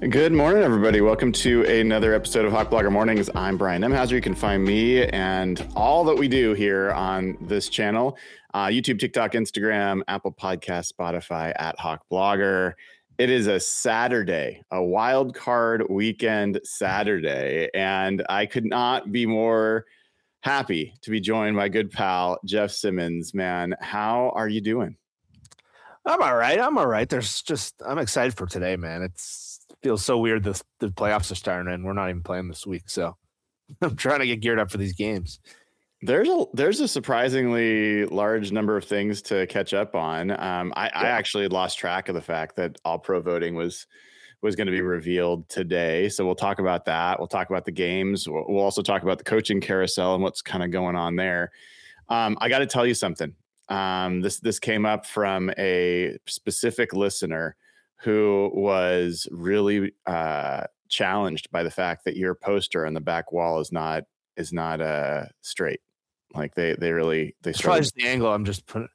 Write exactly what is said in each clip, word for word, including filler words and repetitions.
Good morning, everybody. Welcome to another episode of Hawk Blogger Mornings. I'm Brian Nemhauser. You can find me and all that we do here on this channel, uh, YouTube, TikTok, Instagram, Apple Podcast, Spotify, at Hawk Blogger. It is a Saturday, a wild card weekend Saturday, and I could not be more happy to be joined by good pal, Jeff Simmons. Man, how are you doing? I'm all right. I'm all right. There's just, I'm excited for today, man. It's feels so weird that the playoffs are starting and we're not even playing this week. So I'm trying to get geared up for these games. There's a there's a surprisingly large number of things to catch up on. Um, I, yeah. I actually lost track of the fact that all pro voting was was going to be revealed today. So we'll talk about that. We'll talk about the games. We'll, we'll also talk about the coaching carousel and what's kind of going on there. Um, I got to tell you something. Um, this this came up from a specific listener who was really uh, challenged by the fact that your poster on the back wall is not is not uh, straight. Like they they really they try the angle. I'm just putting.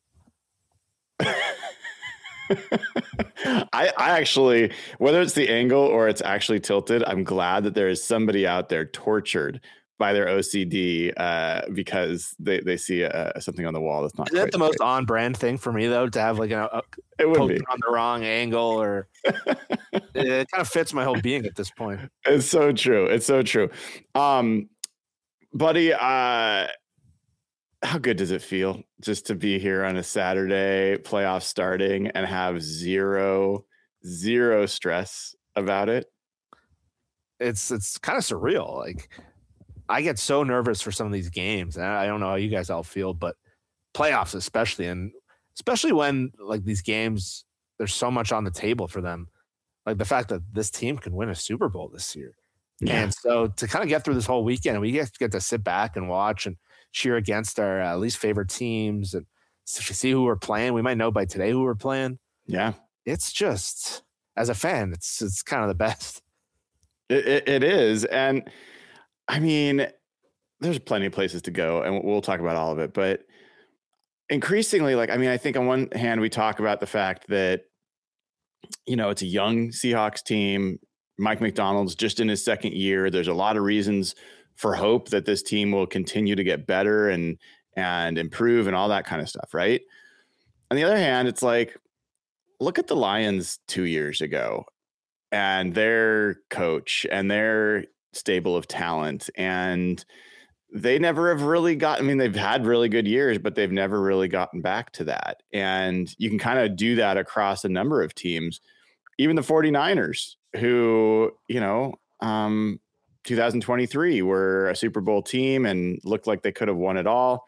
I I actually, whether it's the angle or it's actually tilted, I'm glad that there is somebody out there tortured by their O C D uh, because they, they see uh, something on the wall that's not. Is that the most on brand thing for me though, to have like a, a it would be on the wrong angle, or it, it kind of fits my whole being at this point. It's so true. It's so true. Um, buddy, uh, how good does it feel just to be here on a Saturday, playoff starting, and have zero, zero stress about it? It's, it's kind of surreal. Like, I get so nervous for some of these games, and I don't know how you guys all feel, but playoffs especially, and especially when like these games, there's so much on the table for them. Like the fact that this team can win a Super Bowl this year. Yeah. And so to kind of get through this whole weekend, we get, get to sit back and watch and cheer against our uh, least favorite teams and see who we're playing. We might know by today who we're playing. Yeah. It's just, as a fan, it's it's kind of the best. It, it, it is. And I mean, there's plenty of places to go, and we'll talk about all of it. But increasingly, like, I mean, I think on one hand, we talk about the fact that, you know, it's a young Seahawks team. Mike Macdonald's just in his second year. There's a lot of reasons for hope that this team will continue to get better and and improve and all that kind of stuff, right? On the other hand, it's like, look at the Lions two years ago and their coach and their stable of talent, and they never have really got, I mean, they've had really good years, but they've never really gotten back to that. And you can kind of do that across a number of teams, even the 49ers, who, you know, um, two thousand twenty-three were a Super Bowl team and looked like they could have won it all.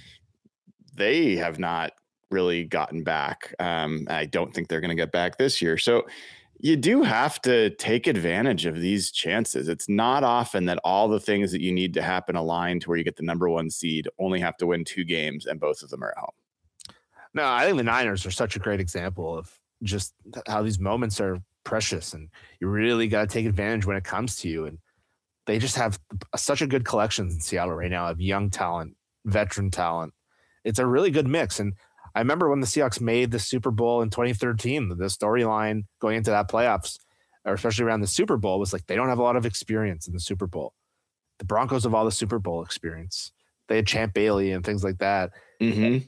They have not really gotten back. Um, I don't think they're going to get back this year. So you do have to take advantage of these chances. It's not often that all the things that you need to happen align to where you get the number one seed, only have to win two games, and both of them are at home. No, I think the Niners are such a great example of just how these moments are precious, and you really got to take advantage when it comes to you. And they just have such a good collection in Seattle right now of young talent, veteran talent. It's a really good mix. And I remember when the Seahawks made the Super Bowl in twenty thirteen, the storyline going into that playoffs, or especially around the Super Bowl, was like, they don't have a lot of experience in the Super Bowl. The Broncos have all the Super Bowl experience. They had Champ Bailey and things like that. Mm-hmm.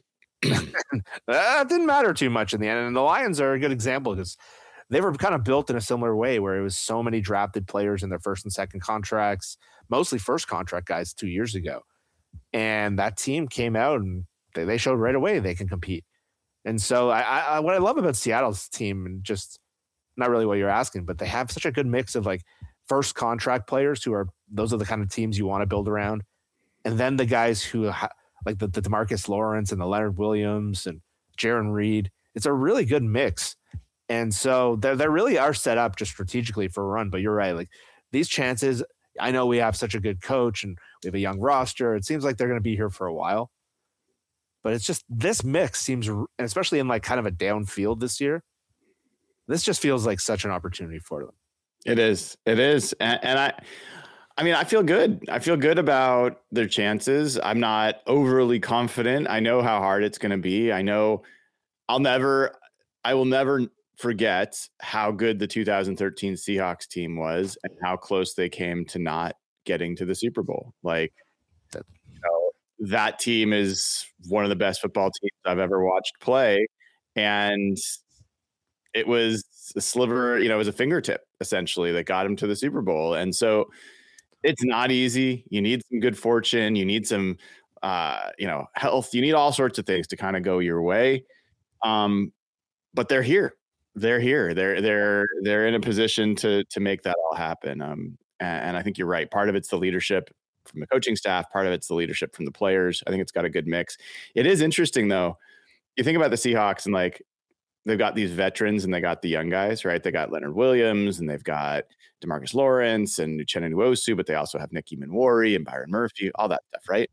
That didn't matter too much in the end. And the Lions are a good example because they were kind of built in a similar way where it was so many drafted players in their first and second contracts, mostly first contract guys two years ago. And that team came out and They, they showed right away they can compete. And so I, I what I love about Seattle's team, and just not really what you're asking, but they have such a good mix of like first contract players who are, those are the kind of teams you want to build around. And then the guys who ha, like the, the DeMarcus Lawrence and the Leonard Williams and Jaron Reed. It's a really good mix. And so they they really are set up just strategically for a run. But you're right. Like these chances, I know we have such a good coach and we have a young roster. It seems like they're going to be here for a while. But it's just this mix seems, and especially in like kind of a downfield this year, this just feels like such an opportunity for them. It is. It is. And, and I, I mean, I feel good. I feel good about their chances. I'm not overly confident. I know how hard it's going to be. I know I'll never, I will never forget how good the two thousand thirteen Seahawks team was and how close they came to not getting to the Super Bowl. Like, you know, that team is one of the best football teams I've ever watched play. And it was a sliver, you know, it was a fingertip essentially that got him to the Super Bowl. And so it's not easy. You need some good fortune. You need some, uh, you know, health. You need all sorts of things to kind of go your way. Um, but they're here. They're here. They're they're they're in a position to to make that all happen. Um, and, and I think you're right. Part of it's the leadership from the coaching staff. Part of it's the leadership from the players. I think it's got a good mix. It is interesting though. You think about the Seahawks and like they've got these veterans and they got the young guys, right? They got Leonard Williams and they've got DeMarcus Lawrence and Uchenna Nwosu, but they also have Nicky Manwari and Byron Murphy, all that stuff, right?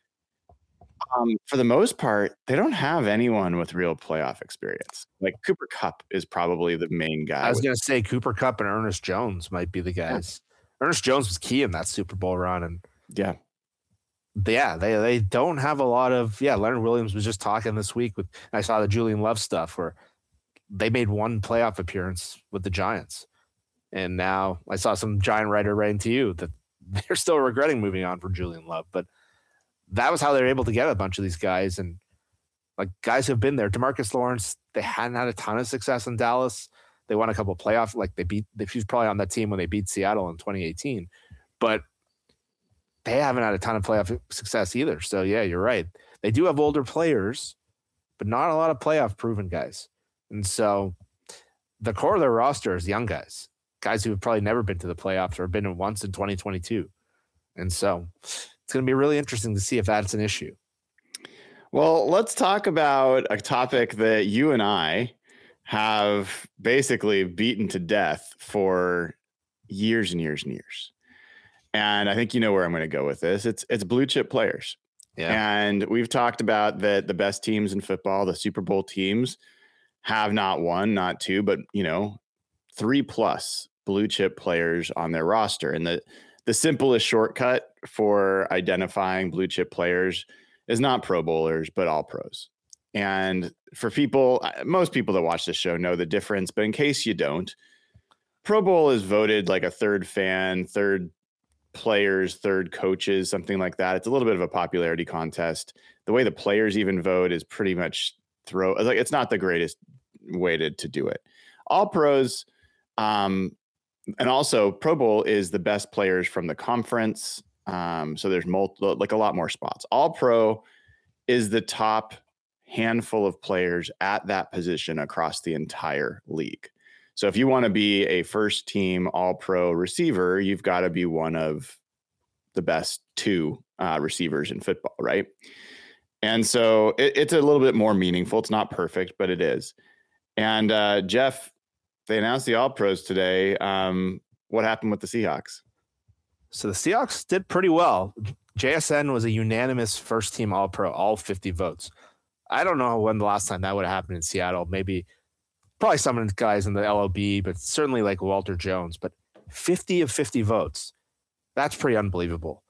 Um, for the most part, they don't have anyone with real playoff experience. Like Cooper Kupp is probably the main guy. I was with- going to say Cooper Kupp and Ernest Jones might be the guys. Yeah. Ernest Jones was key in that Super Bowl run. And yeah. Yeah, they they don't have a lot of, yeah, Leonard Williams was just talking this week with, I saw the Julian Love stuff where they made one playoff appearance with the Giants. And now I saw some Giant writer writing to you that they're still regretting moving on from Julian Love. But that was how they were able to get a bunch of these guys. And like guys who have been there. DeMarcus Lawrence, they hadn't had a ton of success in Dallas. They won a couple of playoff, like they beat, he was probably on that team when they beat Seattle in twenty eighteen. But they haven't had a ton of playoff success either. So yeah, you're right. They do have older players, but not a lot of playoff proven guys. And so the core of their roster is young guys, guys who have probably never been to the playoffs or been in once in twenty twenty-two. And so it's going to be really interesting to see if that's an issue. Well, let's talk about a topic that you and I have basically beaten to death for years and years and years. And I think you know where I'm going to go with this. It's it's blue chip players. Yeah. And we've talked about that the best teams in football, the Super Bowl teams, have not one, not two, but, you know, three plus blue chip players on their roster. And the, the simplest shortcut for identifying blue chip players is not Pro Bowlers, but all pros. And for people, most people that watch this show know the difference. But in case you don't, Pro Bowl is voted like a third fan, third players, third coaches, something like that. It's a little bit of a popularity contest. The way the players even vote is pretty much throw like it's not the greatest way to, to do it. All pros, um, and also Pro Bowl is the best players from the conference. Um, so there's multiple, like a lot more spots. All pro is the top handful of players at that position across the entire league. So if you want to be a first team all pro receiver, you've got to be one of the best two uh, receivers in football, right? And so it, it's a little bit more meaningful. It's not perfect, but it is. And uh, Jeff, they announced the all pros today. Um, what happened with the Seahawks? So the Seahawks did pretty well. J S N was a unanimous first team all pro, all fifty votes. I don't know when the last time that would have happened in Seattle. Maybe probably some of the guys in the L O B, but certainly like Walter Jones. But fifty of fifty votes, that's pretty unbelievable.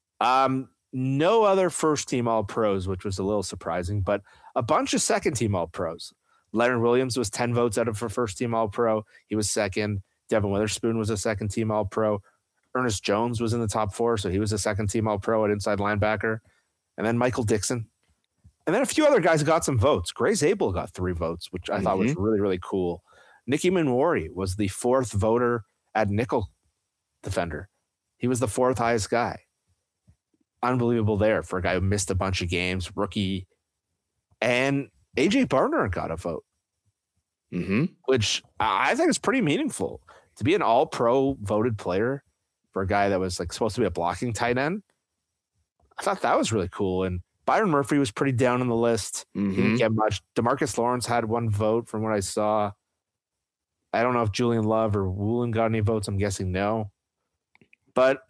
Um, no other first team all pros, which was a little surprising, but a bunch of second team all pros. Leonard Williams was ten votes out of for first team all pro. He was second. Devin Witherspoon was a second team all pro. Ernest Jones was in the top four, so he was a second team all pro at inside linebacker. And then Michael Dixon. And then a few other guys got some votes. Grace Abel got three votes, which I mm-hmm. thought was really, really cool. Nicky Manwari was the fourth voter at nickel defender. He was the fourth highest guy. Unbelievable there for a guy who missed a bunch of games, rookie. And A J Barner got a vote, mm-hmm. which I think is pretty meaningful. To be an all-pro voted player for a guy that was like supposed to be a blocking tight end, I thought that was really cool. And Byron Murphy was pretty down on the list. Mm-hmm. He didn't get much. DeMarcus Lawrence had one vote from what I saw. I don't know if Julian Love or Woolen got any votes. I'm guessing no. But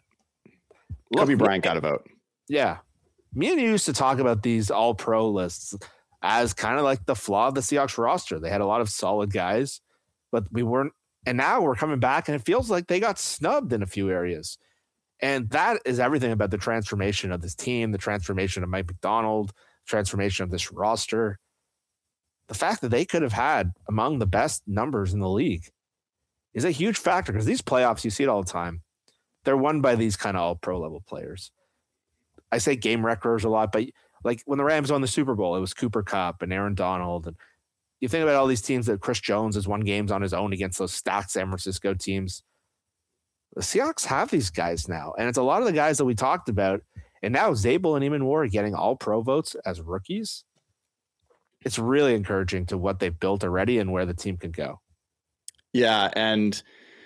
Kobe Bryant got a vote. Yeah. Me and you used to talk about these all-pro lists as kind of like the flaw of the Seahawks roster. They had a lot of solid guys, but we weren't. And now we're coming back, and it feels like they got snubbed in a few areas. And that is everything about the transformation of this team, the transformation of Mike Macdonald, transformation of this roster. the fact that they could have had among the best numbers in the league is a huge factor, because these playoffs, you see it all the time. They're won by these kind of all pro level players. I say game wreckers a lot, but like when the Rams won the Super Bowl, it was Cooper Kupp and Aaron Donald. And you think about all these teams that Chris Jones has won games on his own against those stacked San Francisco teams. The Seahawks have these guys now, and it's a lot of the guys that we talked about. And now Zabel and Eamon Moore are getting all pro votes as rookies. It's really encouraging to what they've built already and where the team can go. Yeah, and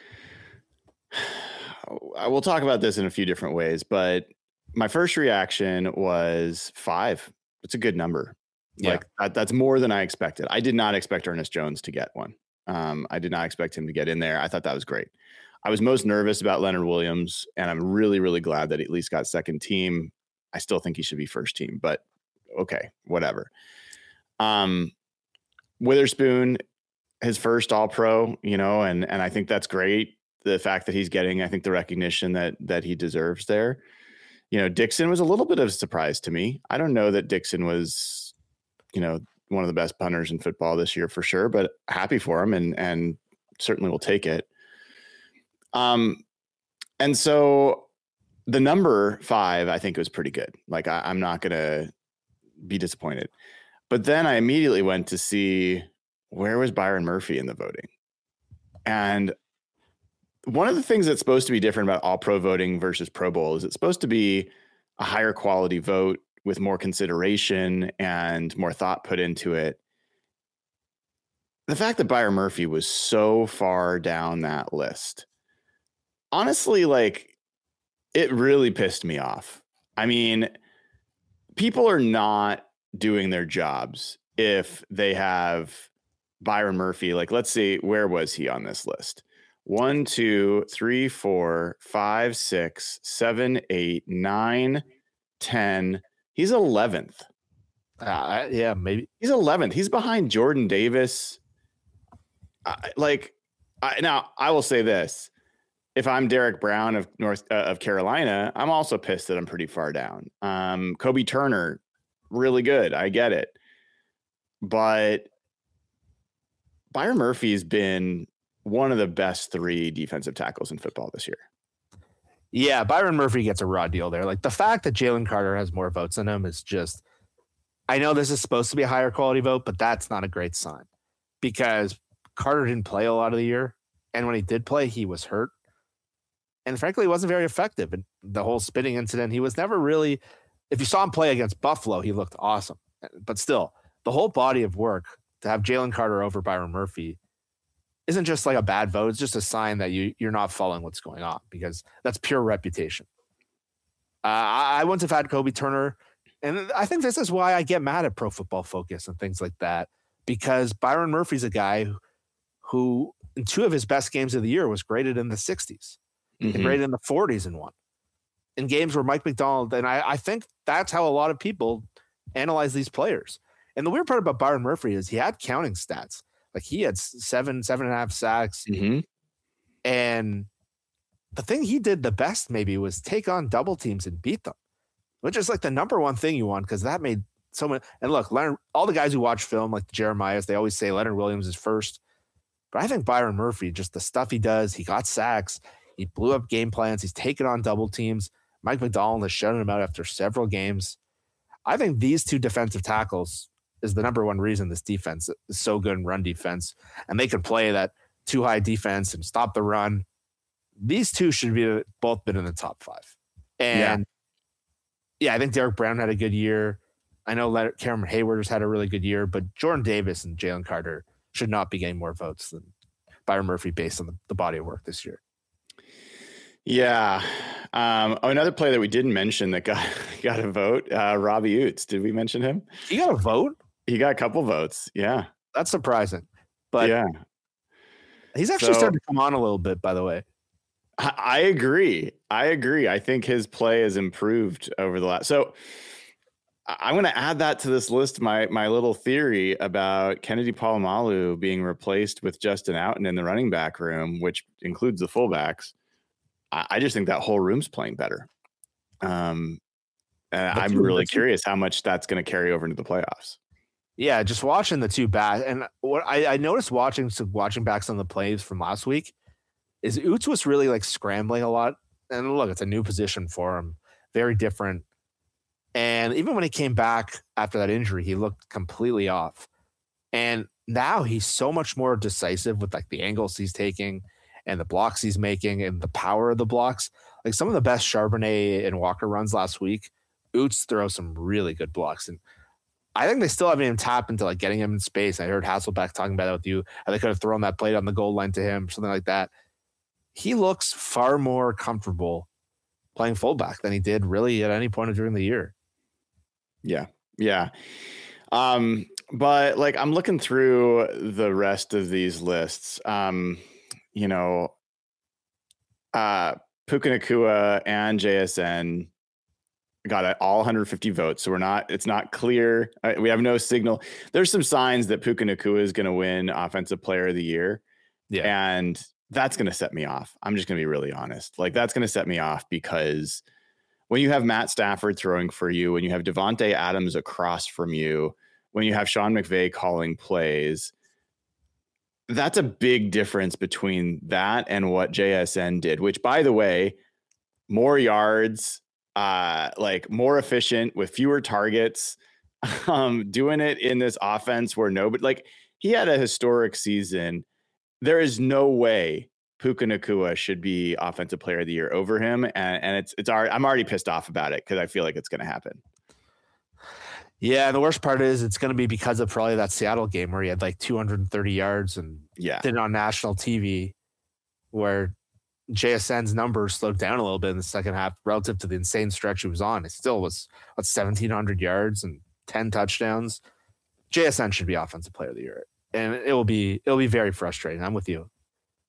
I will talk about this in a few different ways, but my first reaction was five. It's a good number. Yeah. Like that, that's more than I expected. I did not expect Ernest Jones to get one. Um, I did not expect him to get in there. I thought that was great. I was most nervous about Leonard Williams, and I'm really, really glad that he at least got second team. I still think he should be first team, but okay, whatever. Um, Witherspoon, his first all pro, you know, and, and I think that's great. The fact that he's getting, I think, the recognition that, that he deserves there. You know, Dixon was a little bit of a surprise to me. I don't know that Dixon was, you know, one of the best punters in football this year for sure, but happy for him, and, and certainly will take it. Um, and so the number five, I think, was pretty good. Like I, I'm not going to be disappointed. But then I immediately went to see where was Byron Murphy in the voting. And one of the things that's supposed to be different about all pro voting versus Pro Bowl is it's supposed to be a higher quality vote with more consideration and more thought put into it. The fact that Byron Murphy was so far down that list, honestly, like, it really pissed me off. I mean, people are not doing their jobs if they have Byron Murphy. Like, let's see, where was he on this list? One, two, three, four, five, six, seven, eight, nine, ten. He's eleventh. Uh, yeah, maybe he's eleventh. He's behind Jordan Davis. I, like, I, now I will say this: if I'm Derek Brown of North uh, of Carolina, I'm also pissed that I'm pretty far down. Um, Kobe Turner, really good. I get it, but Byron Murphy's been one of the best three defensive tackles in football this year. Yeah, Byron Murphy gets a raw deal there. Like, the fact that Jalen Carter has more votes than him is just, I know this is supposed to be a higher quality vote, but that's not a great sign, because Carter didn't play a lot of the year. And when he did play, he was hurt. And frankly, he wasn't very effective. And the whole spitting incident, he was never really, if you saw him play against Buffalo, he looked awesome. But still, the whole body of work to have Jalen Carter over Byron Murphy isn't just like a bad vote. It's just a sign that you, you're not following what's going on, because that's pure reputation. Uh, I, I once have had Kobe Turner, and I think this is why I get mad at Pro Football Focus and things like that, because Byron Murphy's a guy who, who in two of his best games of the year was graded in the sixties, mm-hmm. and graded in the forties in one. In games where Mike McDonald, and I, I think that's how a lot of people analyze these players. And the weird part about Byron Murphy is he had counting stats. Like, he had seven, seven and a half sacks. Mm-hmm. And the thing he did the best maybe was take on double teams and beat them, which is like the number one thing you want, because that made so many. And look, Leonard, all the guys who watch film, like the Jeremiahs, they always say Leonard Williams is first. But I think Byron Murphy, just the stuff he does, he got sacks, he blew up game plans, he's taken on double teams. Mike McDonald has shut him out after several games. I think these two defensive tackles is the number one reason this defense is so good in run defense, and they can play that too high defense and stop the run. These two should be both been in the top five. And yeah, yeah I think Derek Brown had a good year. I know Leonard, Cameron Hayward has had a really good year, but Jordan Davis and Jalen Carter should not be getting more votes than Byron Murphy based on the, the body of work this year. Yeah. Um, oh, another player that we didn't mention that got, got a vote, uh, Robbie Oots. Did we mention him? He got a vote? He got a couple votes. Yeah. That's surprising. But yeah, he's actually so, starting to come on a little bit, by the way. I, I agree. I agree. I think his play has improved over the last. So I'm going to add that to this list. My, my little theory about Kennedy Polamalu being replaced with Justin Outen in the running back room, which includes the fullbacks. I, I just think that whole room's playing better. Um, and I'm really curious how much that's going to carry over into the playoffs. Yeah, just watching the two back, and what I, I noticed watching so watching back some of the plays from last week is Oots was really like scrambling a lot. And look, it's a new position for him, very different. And even when he came back after that injury, he looked completely off. And now he's so much more decisive with like the angles he's taking and the blocks he's making and the power of the blocks. Like some of the best Charbonnet and Walker runs last week, Oots throws some really good blocks. And I think they still haven't even tapped into like getting him in space. I heard Hasselbeck talking about that with you. And they could have thrown that plate on the goal line to him, something like that. He looks far more comfortable playing fullback than he did really at any point during the year. Yeah. Yeah. Um, but like, I'm looking through the rest of these lists. Um, you know, uh, Puka Nacua and J S N got all one hundred fifty votes. So we're not, it's not clear. Uh, we have no signal. There's some signs that Puka Nacua is going to win Offensive Player of the Year. Yeah. And that's going to set me off. I'm just going to be really honest. Like that's going to set me off because when you have Matt Stafford throwing for you, when you have Devontae Adams across from you, when you have Sean McVay calling plays, that's a big difference between that and what J S N did, which by the way, more yards, uh, like more efficient with fewer targets, um, doing it in this offense where nobody, like he had a historic season. There is no way Puka Nacua should be Offensive Player of the Year over him, and, and it's it's already, I'm already pissed off about it because I feel like it's going to happen. Yeah, and the worst part is it's going to be because of probably that Seattle game where he had like two hundred thirty yards and yeah. did it on national T V, where J S N's numbers slowed down a little bit in the second half relative to the insane stretch he was on. It still was what seventeen hundred yards and ten touchdowns. J S N should be Offensive Player of the Year. And it will be it'll be very frustrating. I'm with you.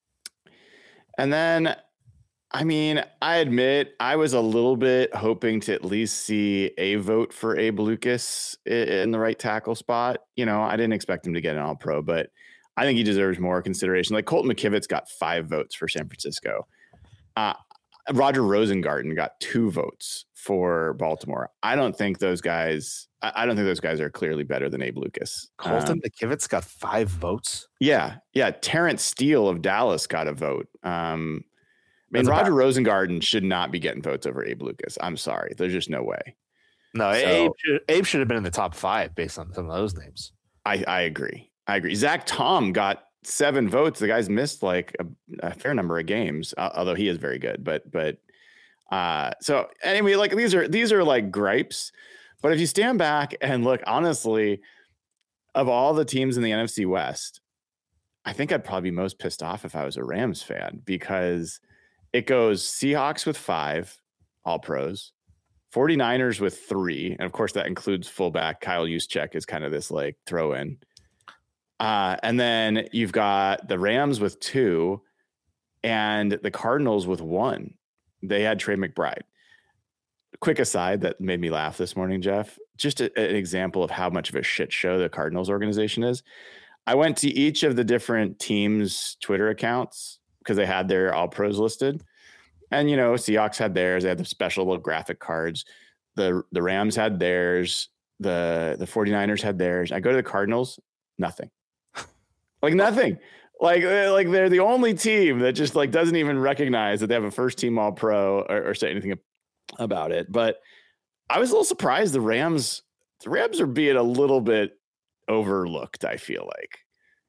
And then, I mean, I admit I was a little bit hoping to at least see a vote for Abe Lucas in the right tackle spot. You know, I didn't expect him to get an All-Pro, but I think he deserves more consideration. Like Colton McKivitz got five votes for San Francisco. Uh, Roger Rosengarten got two votes for Baltimore. I don't think those guys. I don't think those guys are clearly better than Abe Lucas. Colton um, McKivitz got five votes. Yeah, yeah. Terrence Steele of Dallas got a vote. Um, I mean, Roger bad. Rosengarten should not be getting votes over Abe Lucas. I'm sorry, there's just no way. No, so, Abe, should, Abe should have been in the top five based on some of those names. I, I agree. I agree. Zach Tom got seven votes. The guy's missed like a, a fair number of games, uh, although he is very good. But but uh, so anyway, like these are these are like gripes. But if you stand back and look, honestly, of all the teams in the N F C West, I think I'd probably be most pissed off if I was a Rams fan because it goes Seahawks with five All-Pros, 49ers with three. And of course, that includes fullback Kyle Juszczyk is kind of this like throw in. Uh, and then you've got the Rams with two and the Cardinals with one. They had Trey McBride. Quick aside that made me laugh this morning, Jeff, just a, an example of how much of a shit show the Cardinals organization is. I went to each of the different teams' Twitter accounts because they had their all pros listed. And, you know, Seahawks had theirs. They had the special little graphic cards. The the Rams had theirs. The, the 49ers had theirs. I go to the Cardinals, nothing. Like nothing. Like, like they're the only team that just like doesn't even recognize that they have a first team all pro or, or say anything about it. But I was a little surprised the Rams, the Rams are being a little bit overlooked, I feel like.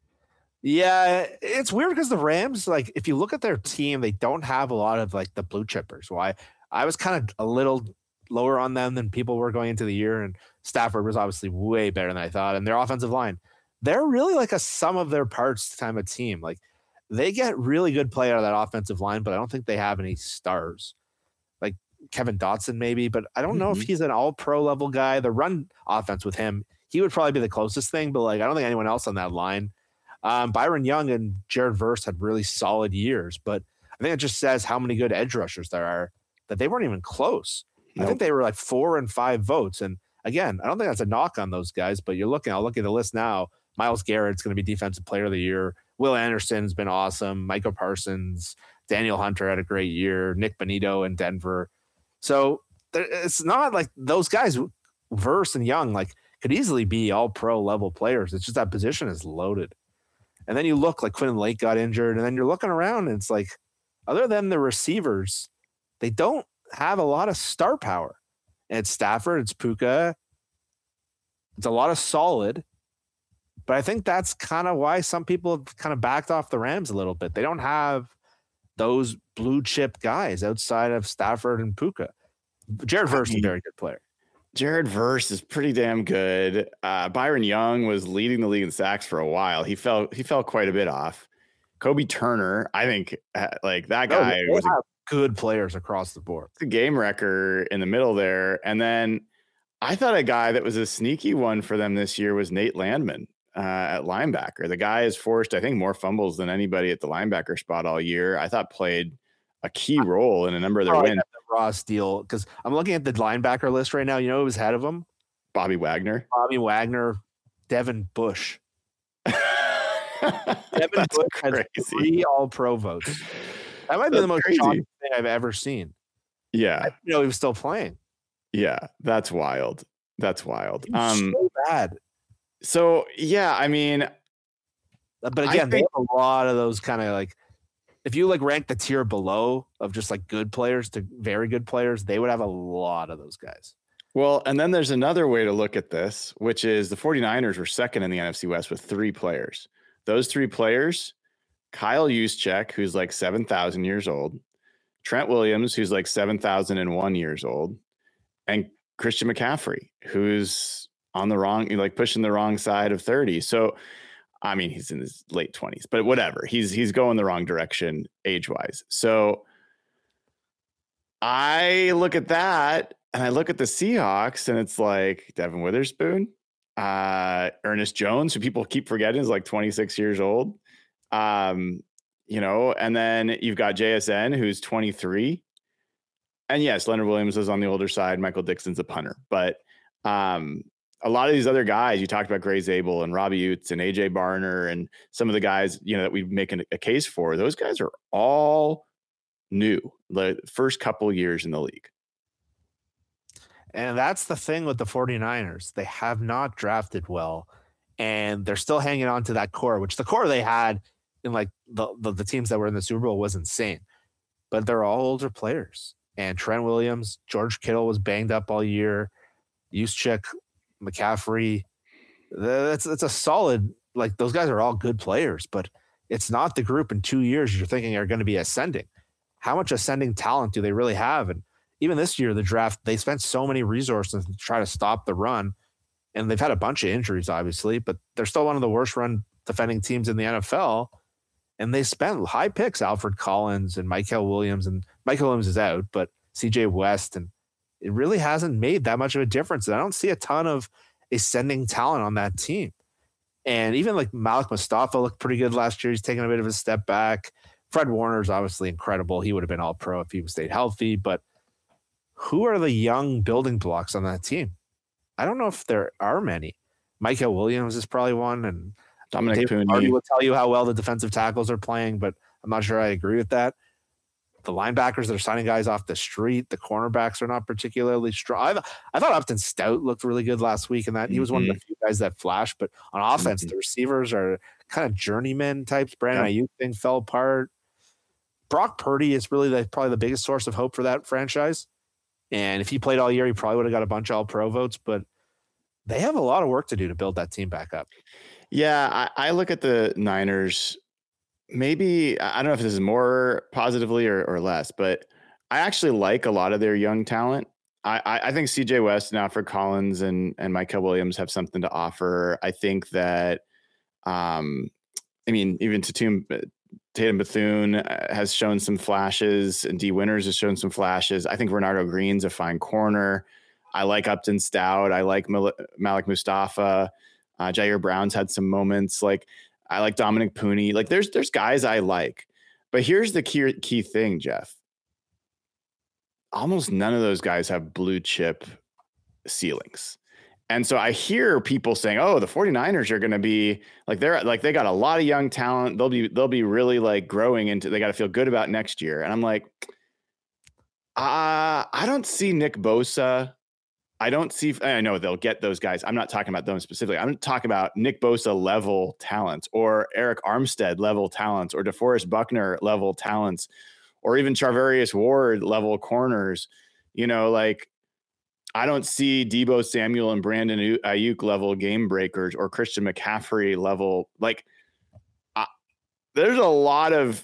Yeah, it's weird because the Rams, like, if you look at their team, they don't have a lot of like the blue chippers. Why? I was kind of a little lower on them than people were going into the year, and Stafford was obviously way better than I thought. And their offensive line, they're really like a sum of their parts kind of team. Like, they get really good play out of that offensive line, but I don't think they have any stars. Like Kevin Dotson, maybe, but I don't know mm-hmm. if he's an all-pro level guy. The run offense with him, he would probably be the closest thing, but like I don't think anyone else on that line. Um, Byron Young and Jared Verse had really solid years, but I think it just says how many good edge rushers there are that they weren't even close. Nope. I think they were like four and five votes. And again, I don't think that's a knock on those guys, but you're looking, I'll look at the list now. Myles Garrett's going to be Defensive Player of the Year. Will Anderson's been awesome. Micah Parsons, Daniel Hunter had a great year. Nick Bonito in Denver. So it's not like those guys, Verse and Young, like could easily be all pro level players. It's just that position is loaded. And then you look like Quinn Lake got injured, and then you're looking around and it's like, other than the receivers, they don't have a lot of star power. And it's Stafford, it's Puka. It's a lot of solid. But I think that's kind of why some people have kind of backed off the Rams a little bit. They don't have those blue chip guys outside of Stafford and Puka. Jared Verse is a very good player. Jared Verse is pretty damn good. Uh, Byron Young was leading the league in sacks for a while. He fell he fell quite a bit off. Kobe Turner, I think, uh, like that guy no, was a good players across the board. The game wrecker in the middle there. And then I thought a guy that was a sneaky one for them this year was Nate Landman uh, at linebacker. The guy has forced, I think, more fumbles than anybody at the linebacker spot all year. I thought played a key role in a number of their wins. The Ross deal, because I'm looking at the linebacker list right now. You know who was ahead of him? Bobby Wagner. Bobby Wagner, Devin Bush. Devin Bush has three All-Pro votes. That might be that's the most crazy. shocking thing I've ever seen. Yeah. I you know he was still playing. Yeah, that's wild. That's wild. Um, so bad. So, yeah, I mean. But again, think, they have a lot of those kind of like, if you like rank the tier below of just like good players to very good players, they would have a lot of those guys. Well, and then there's another way to look at this, which is the 49ers were second in the N F C West with three players. Those three players, Kyle Juszczyk, who's like seven thousand years old, Trent Williams, who's like seven thousand one years old, and Christian McCaffrey, who's on the wrong, like pushing the wrong side of thirty. So, I mean, he's in his late twenties, but whatever. He's he's going the wrong direction age-wise. So I look at that and I look at the Seahawks and it's like Devin Witherspoon, uh, Ernest Jones, who people keep forgetting is like twenty-six years old. Um, you know, and then you've got J S N, who's twenty-three. And yes, Leonard Williams is on the older side. Michael Dixon's a punter. But um, a lot of these other guys, you talked about Gray Zabel and Robbie Utes and A J Barner and some of the guys, you know, that we make an, a case for, those guys are all new, the first couple years in the league. And that's the thing with the 49ers. They have not drafted well, and they're still hanging on to that core, which the core they had in like the, the, the teams that were in the Super Bowl was insane. But they're all older players. And Trent Williams, George Kittle was banged up all year. Juszczyk, McCaffrey. That's it's a solid, like those guys are all good players, but it's not the group in two years you're thinking are going to be ascending. How much ascending talent do they really have? And even this year, the draft, they spent so many resources to try to stop the run. And they've had a bunch of injuries, obviously, but they're still one of the worst run defending teams in the N F L. And they spent high picks, Alfred Collins and Michael Williams. And Michael Williams is out, but C J West. And it really hasn't made that much of a difference. And I don't see a ton of ascending talent on that team. And even like Malik Mustafa looked pretty good last year. He's taken a bit of a step back. Fred Warner's obviously incredible. He would have been all pro if he stayed healthy. But who are the young building blocks on that team? I don't know if there are many. Michael Williams is probably one. And Dominic Pooney will tell you how well the defensive tackles are playing, but I'm not sure I agree with that. The linebackers that are signing guys off the street, the cornerbacks are not particularly strong. I, I thought Upton Stout looked really good last week, and that mm-hmm. he was one of the few guys that flashed. But on offense, mm-hmm. the receivers are kind of journeyman types. Brandon Ayuk thing fell apart. Brock Purdy is really the, probably the biggest source of hope for that franchise. And if he played all year, he probably would have got a bunch of all-pro votes. But they have a lot of work to do to build that team back up. Yeah, I, I look at the Niners. Maybe, I don't know if this is more positively or, or less, but I actually like a lot of their young talent. I, I, I think C J West and Alfred Collins and, and Michael Williams have something to offer. I think that, um, I mean, even Tatum, Tatum Bethune has shown some flashes, and D Winters has shown some flashes. I think Bernardo Green's a fine corner. I like Upton Stout. I like Mal- Malik Mustafa. Uh, Jair Brown's had some moments. Like, I like Dominic Pooney. Like there's, there's guys I like, but here's the key, key thing, Jeff. Almost none of those guys have blue chip ceilings. And so I hear people saying, oh, the 49ers are going to be like, they're like, they got a lot of young talent. They'll be, they'll be really like growing into, they got to feel good about next year. And I'm like, uh, I don't see Nick Bosa I don't see, I know they'll get those guys. I'm not talking about them specifically. I'm talking about Nick Bosa level talents, or Eric Armstead level talents, or DeForest Buckner level talents, or even Charvarius Ward level corners. You know, like, I don't see Deebo Samuel and Brandon Ayuk level game breakers, or Christian McCaffrey level. Like, uh, there's a lot of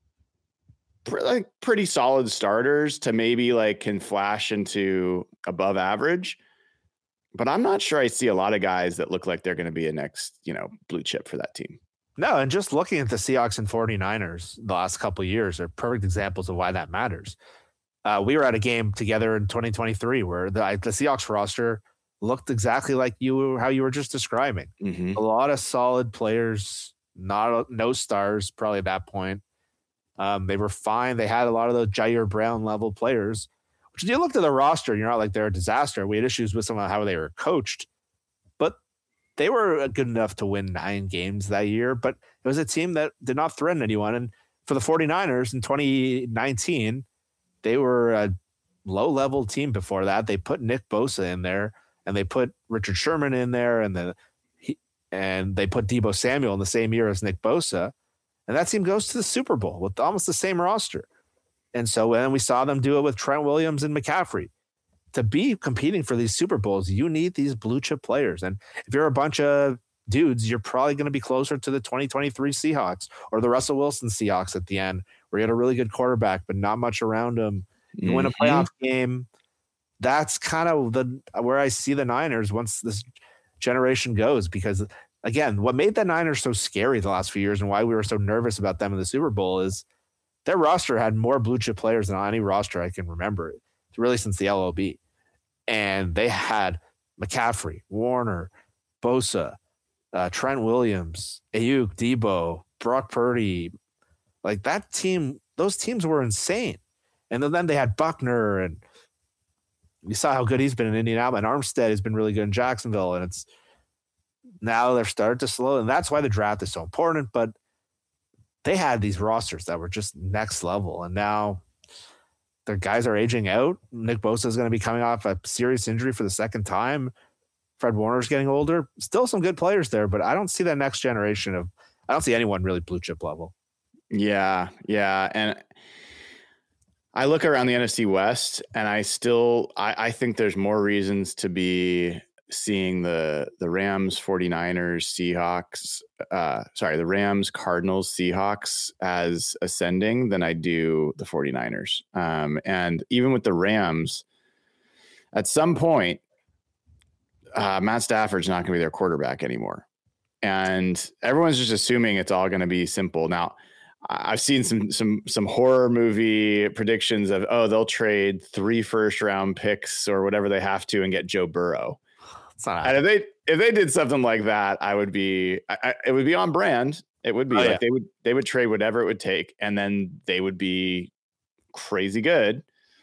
like pretty solid starters to maybe like can flash into above average, but I'm not sure I see a lot of guys that look like they're going to be a next, you know, blue chip for that team. No, and just looking at the Seahawks and 49ers the last couple of years are perfect examples of why that matters. Uh, we were at a game together in twenty twenty-three where the, the Seahawks roster looked exactly like you, how you were just describing. Mm-hmm. A lot of solid players, not no stars probably at that point. Um, they were fine. They had a lot of those Jair Brown level players, which you looked at the roster and you're not like they're a disaster. We had issues with some of how they were coached, but they were good enough to win nine games that year. But it was a team that did not threaten anyone. And for the 49ers in twenty nineteen, they were a low level team before that. They put Nick Bosa in there, and they put Richard Sherman in there, and the he, and they put Deebo Samuel in the same year as Nick Bosa. And that team goes to the Super Bowl with almost the same roster. And so then we saw them do it with Trent Williams and McCaffrey. To be competing for these Super Bowls, you need these blue chip players. And if you're a bunch of dudes, you're probably going to be closer to the twenty twenty-three Seahawks or the Russell Wilson Seahawks at the end, where you had a really good quarterback, but not much around him. You mm-hmm. win a playoff game. That's kind of the where I see the Niners once this generation goes, because again, what made the Niners so scary the last few years and why we were so nervous about them in the Super Bowl is their roster had more blue chip players than any roster I can remember, really since the L O B. And they had McCaffrey, Warner, Bosa, uh, Trent Williams, Ayuk, Deebo, Brock Purdy. Like that team, those teams were insane. And then they had Buckner, and you saw how good he's been in Indianapolis, and Armstead has been really good in Jacksonville. And it's now they're starting to slow, and that's why the draft is so important. But they had these rosters that were just next level, and now their guys are aging out. Nick Bosa is going to be coming off a serious injury for the second time. Fred Warner's getting older. Still some good players there, but I don't see that next generation of – I don't see anyone really blue chip level. Yeah, yeah. And I look around the N F C West, and I still I, – I think there's more reasons to be seeing the the Rams, 49ers, Seahawks uh, – sorry, the Rams, Cardinals, Seahawks as ascending than I do the 49ers. Um, and even with the Rams, at some point, Uh, Matt Stafford's not going to be their quarterback anymore. And everyone's just assuming it's all going to be simple. Now, I've seen some some some horror movie predictions of, oh, they'll trade three first round picks or whatever they have to and get Joe Burrow. And if they if they did something like that, I would be I, I, it would be on brand. It would be oh, like yeah. they would they would trade whatever it would take, and then they would be crazy good.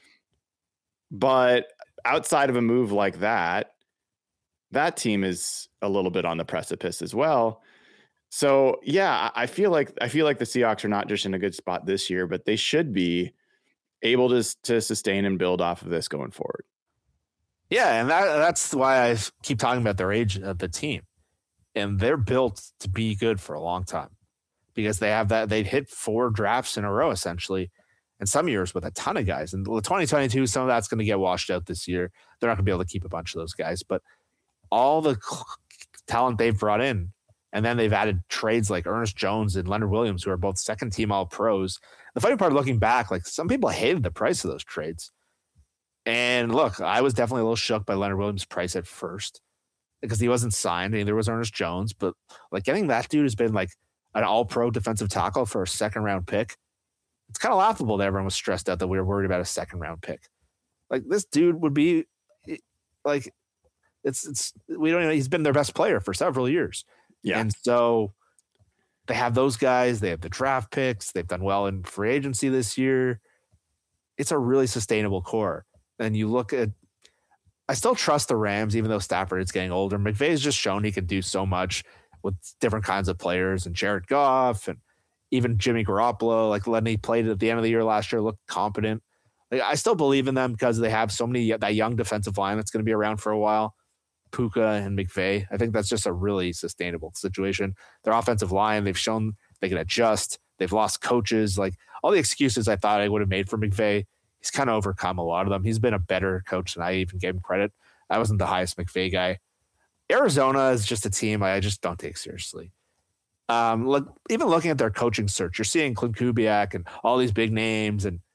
But outside of a move like that, that team is a little bit on the precipice as well. So yeah, I feel like I feel like the Seahawks are not just in a good spot this year, but they should be able to to sustain and build off of this going forward. Yeah, and that that's why I keep talking about their age of the team, and they're built to be good for a long time because they have that they hit four drafts in a row essentially, and some years with a ton of guys. And twenty twenty-two, some of that's going to get washed out this year. They're not going to be able to keep a bunch of those guys, but all the talent they've brought in, and then they've added trades like Ernest Jones and Leonard Williams, who are both second team all pros. The funny part, looking back, like some people hated the price of those trades. And look, I was definitely a little shook by Leonard Williams' price at first because he wasn't signed. Neither was Ernest Jones, but like getting that dude has been like an all pro defensive tackle for a second round pick. It's kind of laughable that everyone was stressed out that we were worried about a second round pick. Like this dude would be like, It's it's we don't even he's been their best player for several years. Yeah. And so they have those guys, they have the draft picks, they've done well in free agency this year. It's a really sustainable core. And you look at I still trust the Rams, even though Stafford is getting older. McVay's just shown he can do so much with different kinds of players, and Jared Goff and even Jimmy Garoppolo, like Lenny played at the end of the year last year, looked competent. Like, I still believe in them because they have so many, that young defensive line that's going to be around for a while. Puka and McVay. I think that's just a really sustainable situation. Their offensive line, they've shown they can adjust. They've lost coaches. Like, all the excuses I thought I would have made for McVay, he's kind of overcome a lot of them. He's been a better coach than I even gave him credit. I wasn't the highest McVay guy. Arizona is just a team I just don't take seriously. Um, look, even looking at their coaching search, you're seeing Clint Kubiak and all these big names. And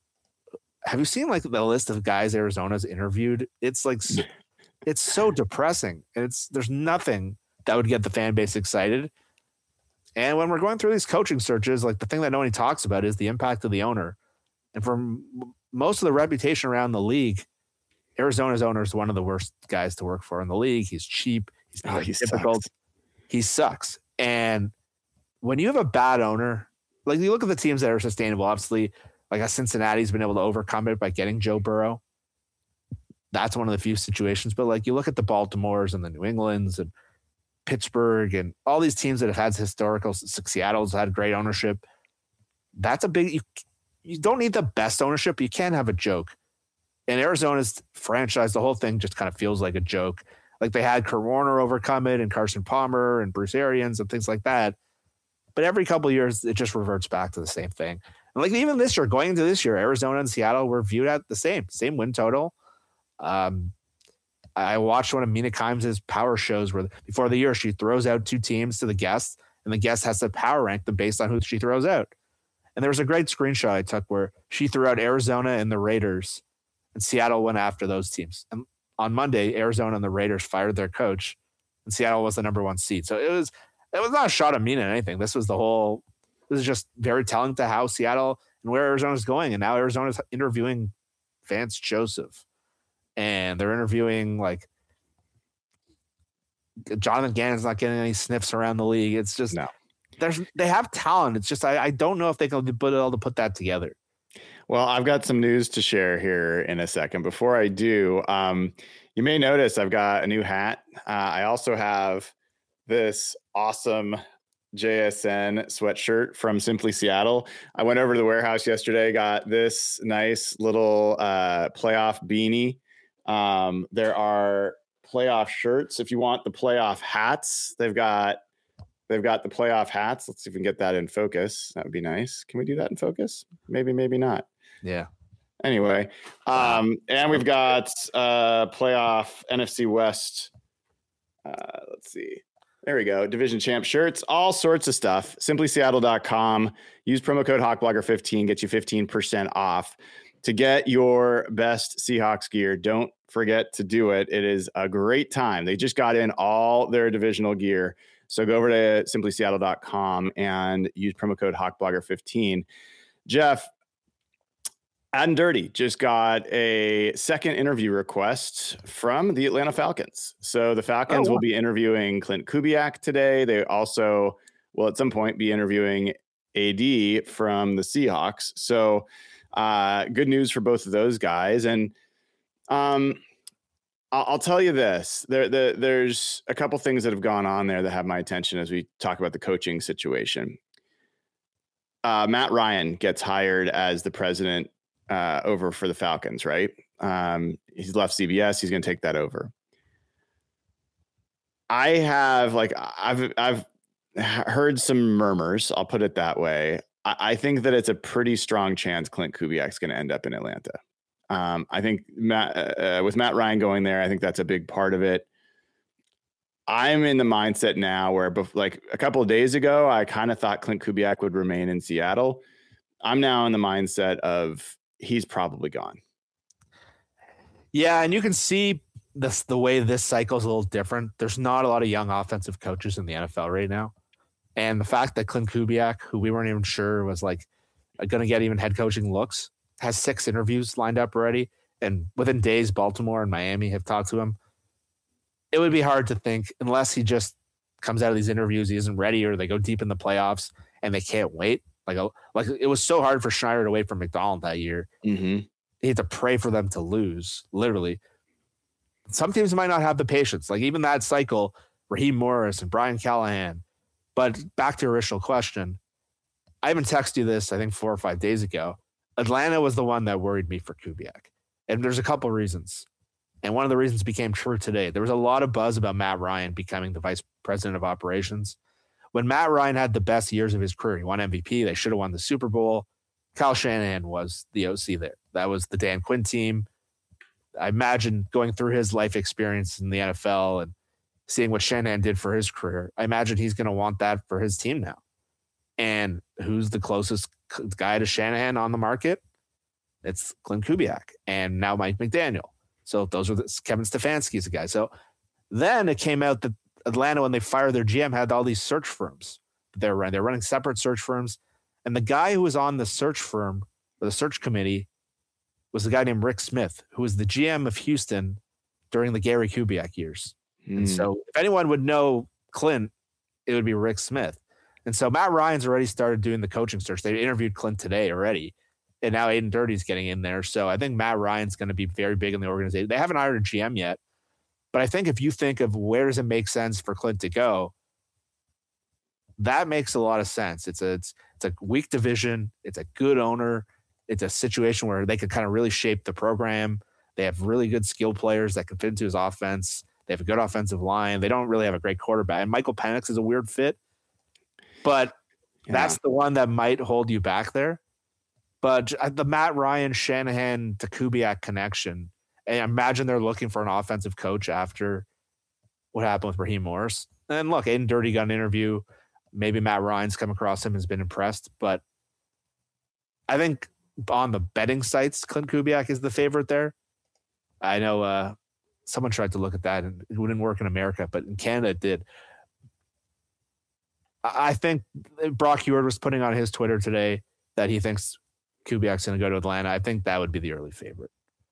have you seen like the list of guys Arizona's interviewed? It's like, it's so depressing. It's there's nothing that would get the fan base excited. And when we're going through these coaching searches, like the thing that nobody talks about is the impact of the owner. And from most of the reputation around the league, Arizona's owner is one of the worst guys to work for in the league. He's cheap. He's oh, he difficult. Sucks. He sucks. And when you have a bad owner, like you look at the teams that are sustainable, obviously, like a Cincinnati's been able to overcome it by getting Joe Burrow. That's one of the few situations. But like you look at the Baltimores and the New Englands and Pittsburgh and all these teams that have had historical, Seattle's had great ownership. That's a big, you, you don't need the best ownership. You can't have a joke. And Arizona's franchise, the whole thing just kind of feels like a joke. Like they had Kurt Warner overcome it and Carson Palmer and Bruce Arians and things like that. But every couple of years, it just reverts back to the same thing. And like even this year, going into this year, Arizona and Seattle were viewed at the same, same win total. Um, I watched one of Mina Kimes' power shows where before the year, she throws out two teams to the guests and the guest has to power rank them based on who she throws out. And there was a great screenshot I took where she threw out Arizona and the Raiders and Seattle went after those teams. And on Monday, Arizona and the Raiders fired their coach and Seattle was the number one seed. So it was, it was not a shot at Mina or anything. This was the whole, this is just very telling to how Seattle and where Arizona's going. And now Arizona's interviewing Vance Joseph. And they're interviewing like Jonathan Gannon's not getting any sniffs around the league. It's just no. There's they have talent. It's just I, I don't know if they can be able to put that together. Well, I've got some news to share here in a second. Before I do, um, you may notice I've got a new hat. Uh, I also have this awesome J S N sweatshirt from Simply Seattle. I went over to the warehouse yesterday, got this nice little uh, playoff beanie. Um, there are playoff shirts. If you want the playoff hats, they've got, they've got the playoff hats. Let's see if we can get that in focus. That would be nice. Can we do that in focus? Maybe, maybe not. Yeah. Anyway. Um, and we've got, uh, playoff N F C West. Uh, let's see. There we go. Division champ shirts, all sorts of stuff. simply seattle dot com. Use promo code hawk blogger fifteen, get you fifteen percent off. To get your best Seahawks gear, don't forget to do it. It is a great time. They just got in all their divisional gear. So go over to simply seattle dot com and use promo code hawk blogger fifteen. Jeff, Add and Dirty just got a second interview request from the Atlanta Falcons. So the Falcons oh, wow. will be interviewing Clint Kubiak today. They also will at some point be interviewing A D from the Seahawks. So uh, good news for both of those guys. And um, I'll, I'll tell you this, there, the, there's a couple things that have gone on there that have my attention as we talk about the coaching situation. Uh, Matt Ryan gets hired as the president uh, over for the Falcons, right? Um, he's left C B S. He's going to take that over. I have like, I've, I've heard some murmurs. I'll put it that way. I, I think that it's a pretty strong chance Clint Kubiak's going to end up in Atlanta. Um, I think Matt, uh, with Matt Ryan going there, I think that's a big part of it. I'm in the mindset now where bef- like a couple of days ago, I kind of thought Clint Kubiak would remain in Seattle. I'm now in the mindset of he's probably gone. Yeah. And you can see this, the way this cycle is a little different. There's not a lot of young offensive coaches in the N F L right now. And the fact that Clint Kubiak, who we weren't even sure was like going to get even head coaching looks, has six interviews lined up already. And within days, Baltimore and Miami have talked to him. It would be hard to think unless he just comes out of these interviews, he isn't ready, or they go deep in the playoffs and they can't wait. Like, a, like it was so hard for Schneider to wait for McDonald that year. Mm-hmm. He had to pray for them to lose, literally. Some teams might not have the patience. Like even that cycle, Raheem Morris and Brian Callahan. But back to your original question, I even texted you this, I think four or five days ago. Atlanta was the one that worried me for Kubiak. And there's a couple reasons. And one of the reasons became true today. There was a lot of buzz about Matt Ryan becoming the vice president of operations. When Matt Ryan had the best years of his career, he won M V P. They should have won the Super Bowl. Kyle Shanahan was the O C there. That was the Dan Quinn team. I imagine going through his life experience in the N F L and seeing what Shanahan did for his career, I imagine he's going to want that for his team now. And who's the closest guy to Shanahan on the market? It's Clint Kubiak and now Mike McDaniel. So those are the, Kevin Stefanski's the guy. So then it came out that Atlanta, when they fired their G M, had all these search firms. They're running, they're running separate search firms. And the guy who was on the search firm or the search committee was a guy named Rick Smith, who was the G M of Houston during the Gary Kubiak years. Mm. And so if anyone would know Clint, it would be Rick Smith. And so Matt Ryan's already started doing the coaching search. They interviewed Clint today already. And now Aiden Dirty's getting in there. So I think Matt Ryan's going to be very big in the organization. They haven't hired a G M yet. But I think if you think of where does it make sense for Clint to go, that makes a lot of sense. It's a, it's, it's a weak division. It's a good owner. It's a situation where they could kind of really shape the program. They have really good skill players that can fit into his offense. They have a good offensive line. They don't really have a great quarterback. And Michael Penix is a weird fit. But yeah. That's the one that might hold you back there. But the Matt Ryan, Shanahan to Kubiak connection, and imagine they're looking for an offensive coach after what happened with Raheem Morris. And look, Aiden Dirty got an interview. Maybe Matt Ryan's come across him, has been impressed. But I think on the betting sites, Clint Kubiak is the favorite there. I know uh, someone tried to look at that, and it wouldn't work in America, but in Canada it did. I think Brock Huard was putting on his Twitter today that he thinks Kubiak's going to go to Atlanta. I think that would be the early favorite.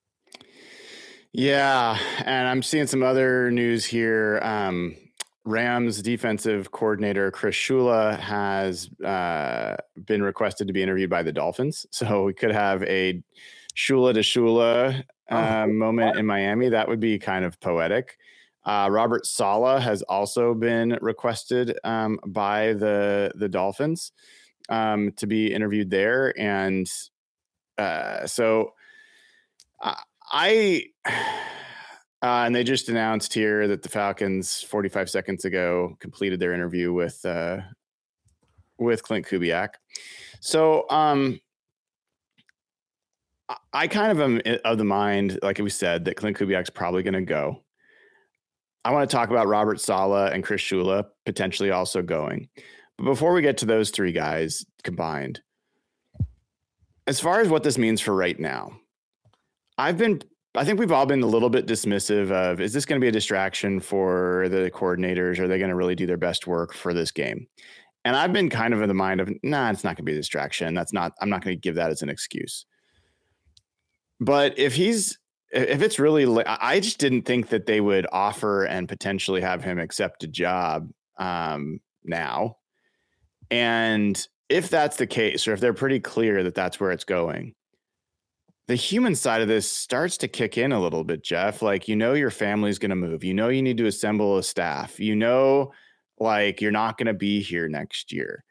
Yeah, and I'm seeing some other news here. Um, Rams defensive coordinator Chris Shula has uh, been requested to be interviewed by the Dolphins. So we could have a Shula to Shula uh, oh, moment in Miami. That would be kind of poetic. Uh, Robert Saleh has also been requested um, by the the Dolphins um, to be interviewed there, and uh, so uh, I uh, and they just announced here that the Falcons forty-five seconds ago completed their interview with uh, with Clint Kubiak. So um, I kind of am of the mind, like we said, that Clint Kubiak's probably going to go. I want to talk about Robert Saleh and Chris Shula potentially also going. But before we get to those three guys combined, as far as what this means for right now, I've been, I think we've all been a little bit dismissive of, is this going to be a distraction for the coordinators? Are they going to really do their best work for this game? And I've been kind of in the mind of, nah, it's not going to be a distraction. That's not, I'm not going to give that as an excuse. But if he's, If it's really, I just didn't think that they would offer and potentially have him accept a job um, now. And if that's the case, or if they're pretty clear that that's where it's going, the human side of this starts to kick in a little bit, Jeff. Like, you know, your family's going to move. You know, you need to assemble a staff. You know, like, you're not going to be here next year.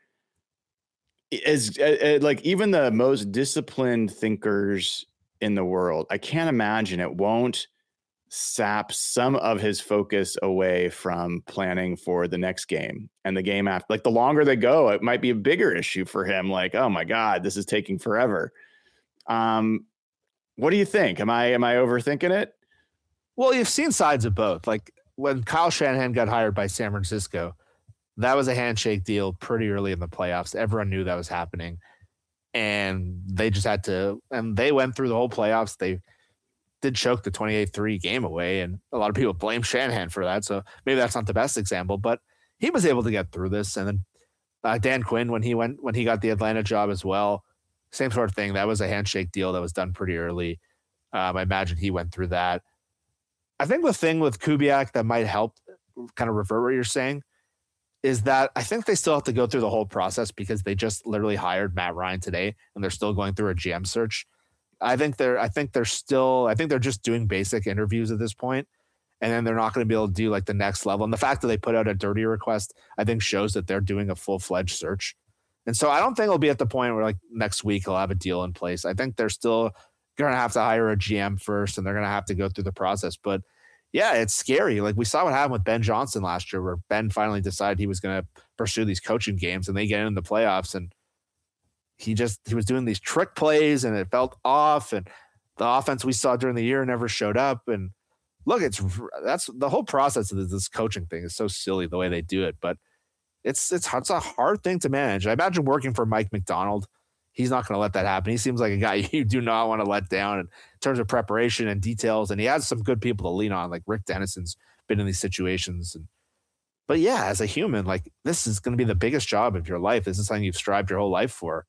As, as like, even the most disciplined thinkers in the world, I can't imagine it won't sap some of his focus away from planning for the next game and the game after. Like, the longer they go, it might be a bigger issue for him. Like, oh my God, this is taking forever. Um, what do you think? Am I am I overthinking it? Well, you've seen sides of both. Like when Kyle Shanahan got hired by San Francisco, that was a handshake deal pretty early in the playoffs. Everyone knew that was happening. And they just had to, and they went through the whole playoffs. They did choke the twenty-eight three game away, and a lot of people blame Shanahan for that. So maybe that's not the best example, but he was able to get through this. And then uh, Dan Quinn, when he went, when he got the Atlanta job as well, same sort of thing. That was a handshake deal that was done pretty early. Um, I imagine he went through that. I think the thing with Kubiak that might help kind of revert what you're saying is that I think they still have to go through the whole process because they just literally hired Matt Ryan today and they're still going through a G M search. I think they're, I think they're still, I think they're just doing basic interviews at this point, and then they're not going to be able to do like the next level. And the fact that they put out a dirty request, I think shows that they're doing a full fledged search. And so I don't think it'll be at the point where like next week he'll have a deal in place. I think they're still going to have to hire a G M first, and they're going to have to go through the process. But yeah, it's scary. Like we saw what happened with Ben Johnson last year, where Ben finally decided he was going to pursue these coaching games, and they get in the playoffs, and he just he was doing these trick plays, and it felt off, and the offense we saw during the year never showed up. And look, it's that's the whole process of this, this coaching thing is so silly the way they do it, but it's it's it's a hard thing to manage. I imagine working for Mike Macdonald, he's not going to let that happen. He seems like a guy you do not want to let down in terms of preparation and details, and he has some good people to lean on. Like Rick Dennison's been in these situations, and but yeah, as a human, like this is going to be the biggest job of your life. This is something you've strived your whole life for.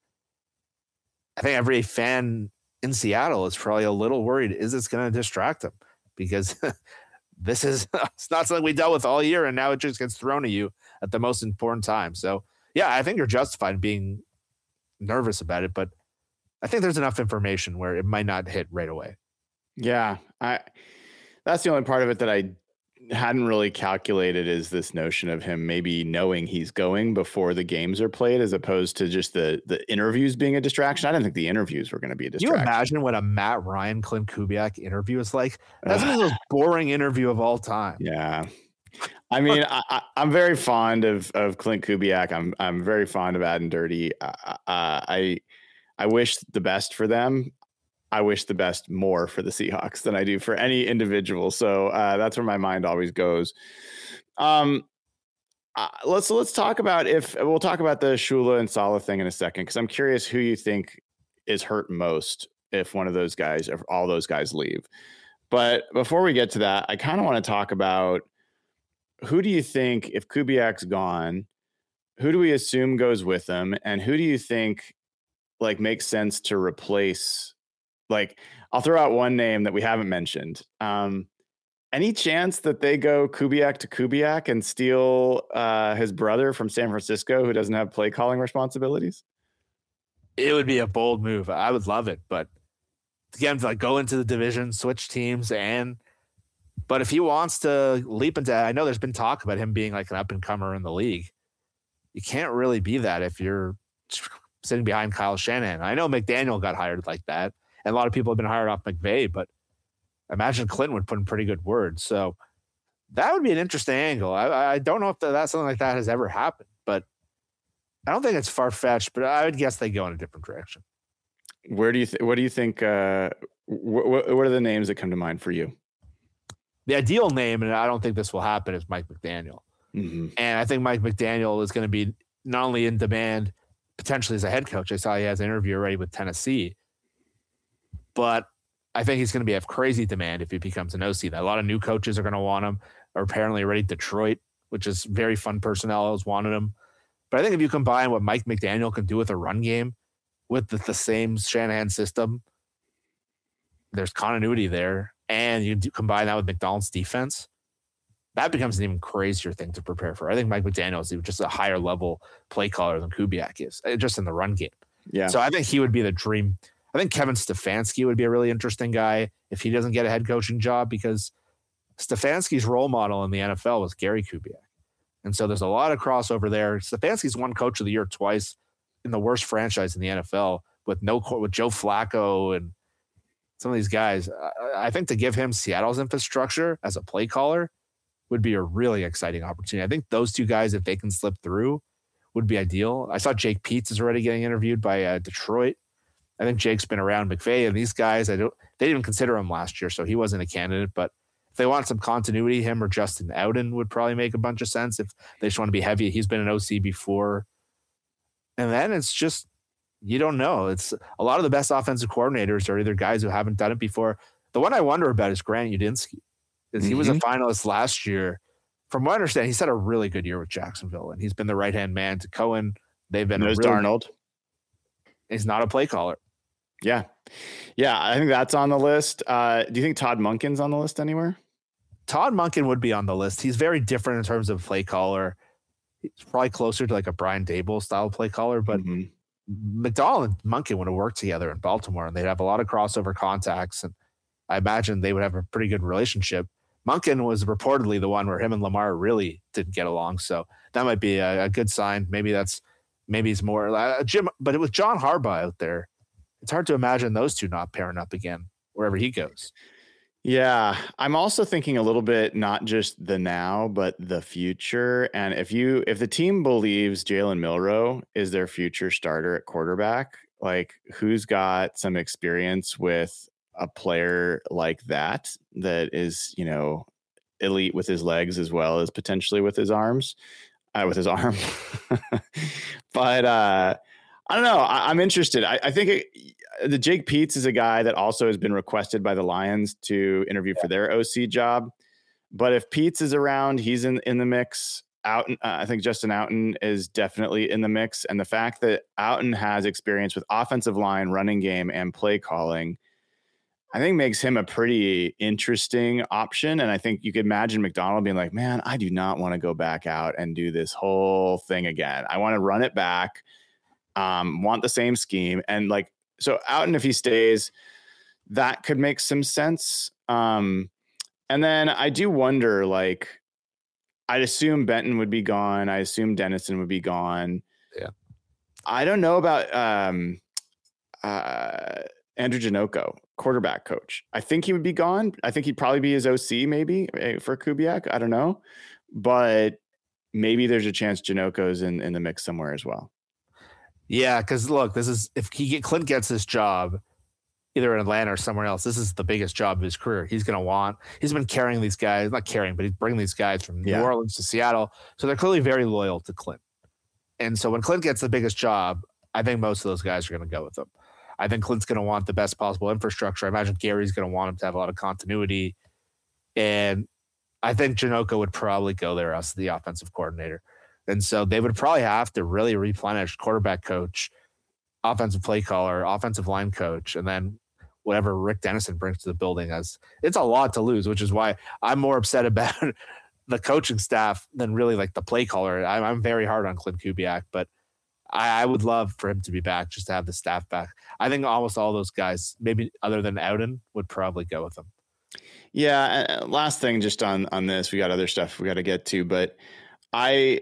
I think every fan in Seattle is probably a little worried. Is this going to distract them? Because this is it's not something we dealt with all year, and now it just gets thrown at you at the most important time. So yeah, I think you're justified in being nervous about it, but I think there's enough information where it might not hit right away. Yeah, I that's the only part of it that I hadn't really calculated, is this notion of him maybe knowing he's going before the games are played, as opposed to just the the interviews being a distraction. I didn't think the interviews were going to be a distraction. Can you imagine what a Matt Ryan, Clint Kubiak interview is like? That's the most boring interview of all time. Yeah. I mean, I, I, I'm very fond of of Clint Kubiak. I'm I'm very fond of Adam Dirty. Uh, uh, I I wish the best for them. I wish the best more for the Seahawks than I do for any individual. So uh, that's where my mind always goes. Um, uh, let's let's talk about if we'll talk about the Shula and Saleh thing in a second, because I'm curious who you think is hurt most if one of those guys, if all those guys leave. But before we get to that, I kind of want to talk about, who do you think, if Kubiak's gone, who do we assume goes with him, and who do you think like makes sense to replace? Like, I'll throw out one name that we haven't mentioned. Um, any chance that they go Kubiak to Kubiak and steal uh, his brother from San Francisco, who doesn't have play calling responsibilities? It would be a bold move. I would love it, but again, like go into the division, switch teams, and but if he wants to leap into, I know there's been talk about him being like an up and comer in the league. You can't really be that if you're sitting behind Kyle Shanahan. I know McDaniel got hired like that, and a lot of people have been hired off McVay, but imagine Clinton would put in pretty good words. So that would be an interesting angle. I, I don't know if that something like that has ever happened, but I don't think it's far fetched. But I would guess they go in a different direction. Where do you th- what do you think? Uh, wh- wh- what are the names that come to mind for you? The ideal name, and I don't think this will happen, is Mike McDaniel. Mm-hmm. And I think Mike McDaniel is going to be not only in demand potentially as a head coach. I saw he has an interview already with Tennessee, but I think he's going to be of crazy demand if he becomes an O C. A lot of new coaches are going to want him. Or apparently already Detroit, which is very fun personnel, has wanted him. But I think if you combine what Mike McDaniel can do with a run game with the, the same Shanahan system, there's continuity there, and you do combine that with McDonald's defense, that becomes an even crazier thing to prepare for. I think Mike McDaniel is just a higher level play caller than Kubiak is, just in the run game. Yeah. So I think he would be the dream. I think Kevin Stefanski would be a really interesting guy if he doesn't get a head coaching job, because Stefanski's role model in the N F L was Gary Kubiak. And so there's a lot of crossover there. Stefanski's won Coach of the Year twice in the worst franchise in the N F L with no with Joe Flacco and some of these guys. I, I think to give him Seattle's infrastructure as a play caller would be a really exciting opportunity. I think those two guys, if they can slip through, would be ideal. I saw Jake Peetz is already getting interviewed by uh, Detroit. I think Jake's been around McVay, and these guys, I don't, they didn't even consider him last year, so he wasn't a candidate. But if they want some continuity, him or Justin Ouden would probably make a bunch of sense if they just want to be heavy. He's been an O C before. And then it's just, you don't know. It's a lot of the best offensive coordinators are either guys who haven't done it before. The one I wonder about is Grant Udinski, because mm-hmm. he was a finalist last year. From what I understand, he's had a really good year with Jacksonville, and he's been the right-hand man to Cohen. They've been There's really, Darnold. He's not a play caller. Yeah. Yeah, I think that's on the list. Uh, do you think Todd Monken's on the list anywhere? Todd Monken would be on the list. He's very different in terms of play caller. He's probably closer to like a Brian Daboll style play caller, but mm-hmm. McDonald and Monken would have worked together in Baltimore, and they'd have a lot of crossover contacts, and I imagine they would have a pretty good relationship. Monken was reportedly the one where him and Lamar really didn't get along, so that might be a, a good sign. Maybe that's maybe he's more uh, Jim, but with John Harbaugh out there, it's hard to imagine those two not pairing up again wherever he goes. Yeah, I'm also thinking a little bit not just the now, but the future. And if you if the team believes Jalen Milroe is their future starter at quarterback, like who's got some experience with a player like that that is, you know, elite with his legs as well as potentially with his arms, uh, with his arm. But uh, I don't know. I, I'm interested. I, I think it, the Jake Peetz is a guy that also has been requested by the Lions to interview yeah. for their O C job. But if Peetz is around, he's in, in the mix. Outen, uh, I think Justin Outen is definitely in the mix. And the fact that Outen has experience with offensive line, running game, and play calling, I think makes him a pretty interesting option. And I think you could imagine McDonald being like, man, I do not want to go back out and do this whole thing again. I want to run it back, um, want the same scheme. And like, so Outen, if he stays, that could make some sense. Um, and then I do wonder, like, I'd assume Benton would be gone. I assume Dennison would be gone. Yeah. I don't know about um, uh, Andrew Janocko, quarterback coach. I think he would be gone. I think he'd probably be his O C maybe for Kubiak. I don't know. But maybe there's a chance Janocko's in, in the mix somewhere as well. Yeah, because look, this is if he get, Clint gets this job, either in Atlanta or somewhere else, this is the biggest job of his career. He's going to want. He's been carrying these guys, not carrying, but he's bringing these guys from yeah. New Orleans to Seattle. So they're clearly very loyal to Clint. And so when Clint gets the biggest job, I think most of those guys are going to go with him. I think Clint's going to want the best possible infrastructure. I imagine Gary's going to want him to have a lot of continuity. And I think Janocko would probably go there as the offensive coordinator. And so they would probably have to really replenish quarterback coach, offensive play caller, offensive line coach, and then whatever Rick Dennison brings to the building. As it's a lot to lose, which is why I'm more upset about the coaching staff than really like the play caller. I'm, I'm very hard on Clint Kubiak, but I, I would love for him to be back, just to have the staff back. I think almost all those guys, maybe other than Ouden, would probably go with him. Yeah. Uh, last thing just on, on this, we got other stuff we got to get to, but I,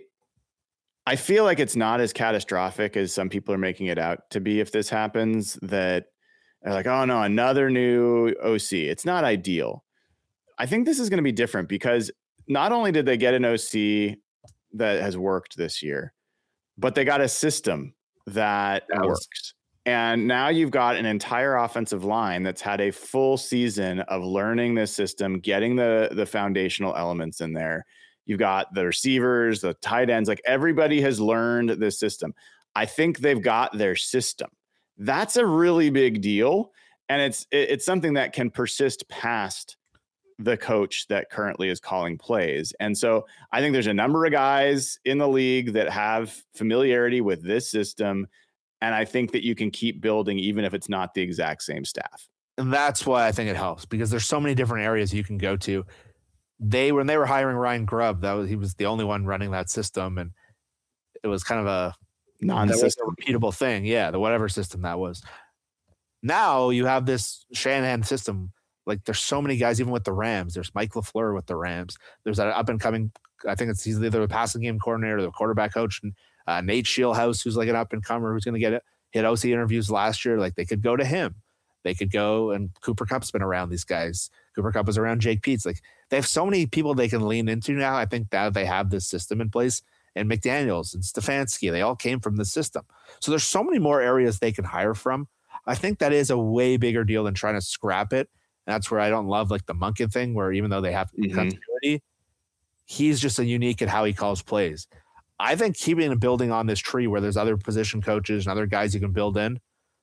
I feel like it's not as catastrophic as some people are making it out to be if this happens, that they're like, oh no, another new O C. It's not ideal. I think this is going to be different because not only did they get an O C that has worked this year, but they got a system that, that works. Was- and now you've got an entire offensive line that's had a full season of learning this system, getting the, the foundational elements in there. You've got the receivers, the tight ends, like everybody has learned this system. I think they've got their system. That's a really big deal. And it's, it's something that can persist past the coach that currently is calling plays. And so I think there's a number of guys in the league that have familiarity with this system. And I think that you can keep building, even if it's not the exact same staff. And that's why I think it helps, because there's so many different areas you can go to. They, when they were hiring Ryan Grubb, that was, he was the only one running that system. And it was kind of a non-system repeatable thing. Yeah. The whatever system that was. Now you have this Shanahan system. Like there's so many guys, even with the Rams, there's Mike LaFleur with the Rams. There's that up and coming. I think it's he's either the passing game coordinator or the quarterback coach, and uh, Nate Shieldhouse, who's like an up and comer, who's going to get it. Hit O C interviews last year. Like they could go to him. They could go, and Cooper Kupp's been around these guys. Cooper Kupp is around Jake Peetz. Like they have so many people they can lean into now. I think that they have this system in place, and McDaniels and Stefanski, they all came from the system. So there's so many more areas they can hire from. I think that is a way bigger deal than trying to scrap it. And that's where I don't love like the Monken thing, where even though they have mm-hmm. continuity, he's just a unique at how he calls plays. I think keeping a building on this tree where there's other position coaches and other guys you can build in,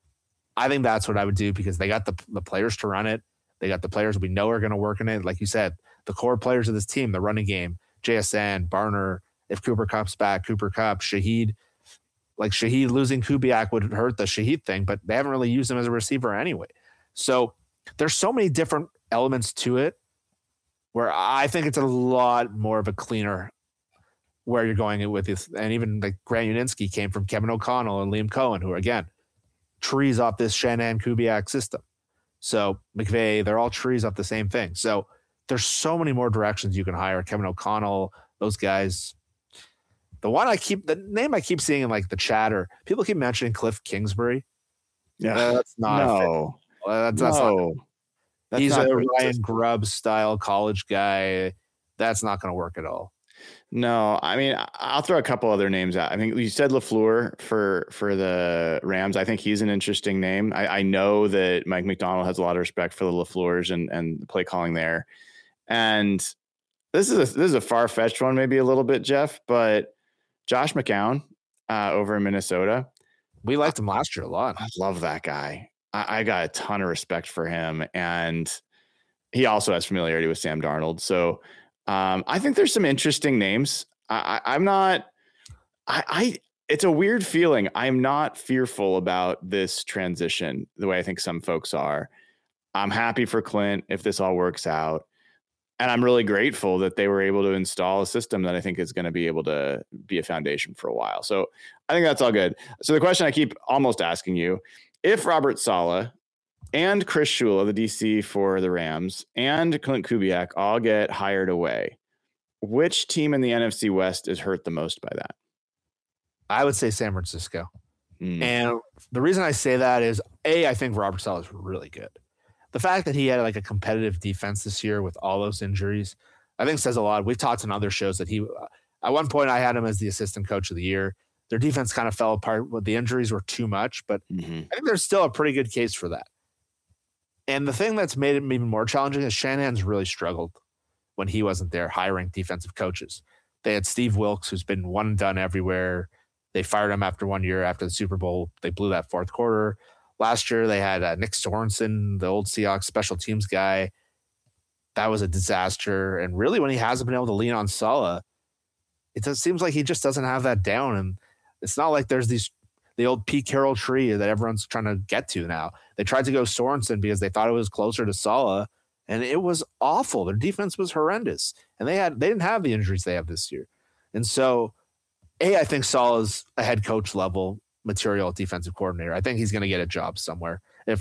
I think that's what I would do, because they got the, the players to run it. They got the players we know are going to work in it. Like you said, the core players of this team, the running game, J S N, Barner, if Cooper Kupp's back, Cooper Kupp, Shaheed. Like Shaheed losing Kubiak would hurt the Shaheed thing, but they haven't really used him as a receiver anyway. So there's so many different elements to it where I think it's a lot more of a cleaner where you're going with this. And even like Grant Uninsky came from Kevin O'Connell and Liam Cohen, who are, again, trees off this Shanahan Kubiak system. So McVay, they're all trees off the same thing. So there's so many more directions you can hire. Kevin O'Connell, those guys. The one I keep, the name I keep seeing in like the chatter, people keep mentioning Cliff Kingsbury. Yeah, uh, that's not no, a fit. Uh, that's, no. that's not, That's he's not a Ryan Grubb style college guy. That's not going to work at all. No, I mean, I'll throw a couple other names out. I mean, you said LaFleur for for the Rams. I think he's an interesting name. I, I know that Mike McDonald has a lot of respect for the LaFleurs and and the play calling there. And this is a, this is a far fetched one, maybe a little bit, Jeff. But Josh McCown uh, over in Minnesota, we liked him last year a lot. I love that guy. I, I got a ton of respect for him, and he also has familiarity with Sam Darnold. So. Um, I think there's some interesting names. I, I, I'm not, I, I, it's a weird feeling. I'm not fearful about this transition the way I think some folks are. I'm happy for Clint if this all works out. And I'm really grateful that they were able to install a system that I think is going to be able to be a foundation for a while. So I think that's all good. So the question I keep almost asking you, if Robert Saleh and Chris Shula, the D C for the Rams, and Clint Kubiak all get hired away, which team in the N F C West is hurt the most by that? I would say San Francisco. Mm. And the reason I say that is, A, I think Robert Saleh is really good. The fact that he had like a competitive defense this year with all those injuries, I think says a lot. We've talked on other shows that he, at one point I had him as the assistant coach of the year. Their defense kind of fell apart. The injuries were too much, but mm-hmm. I think there's still a pretty good case for that. And the thing that's made it even more challenging is Shanahan's really struggled when he wasn't there hiring defensive coaches. They had Steve Wilkes, who's been one and done everywhere. They fired him after one year after the Super Bowl. They blew that fourth quarter. Last year, they had uh, Nick Sorensen, the old Seahawks special teams guy. That was a disaster. And really, when he hasn't been able to lean on Saleh, it just seems like he just doesn't have that down. And it's not like there's these the old Pete Carroll tree that everyone's trying to get to now. They tried to go Sorensen because they thought it was closer to Saleh, and it was awful. Their defense was horrendous, and they had they didn't have the injuries they have this year. And so, A, I think Saleh's a head coach level material defensive coordinator. I think he's going to get a job somewhere. If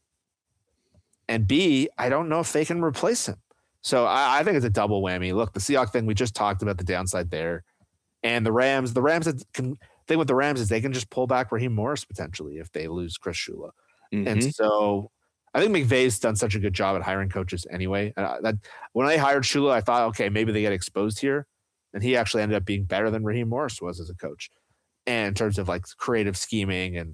and B, I don't know if they can replace him. So I, I think it's a double whammy. Look, the Seahawks thing, we just talked about the downside there, and the Rams. The Rams can. Thing with the Rams is they can just pull back Raheem Morris potentially if they lose Chris Shula. Mm-hmm. And so I think McVay's done such a good job at hiring coaches anyway. Uh, that when I hired Shula, I thought, okay, maybe they get exposed here. And he actually ended up being better than Raheem Morris was as a coach. And in terms of like creative scheming. And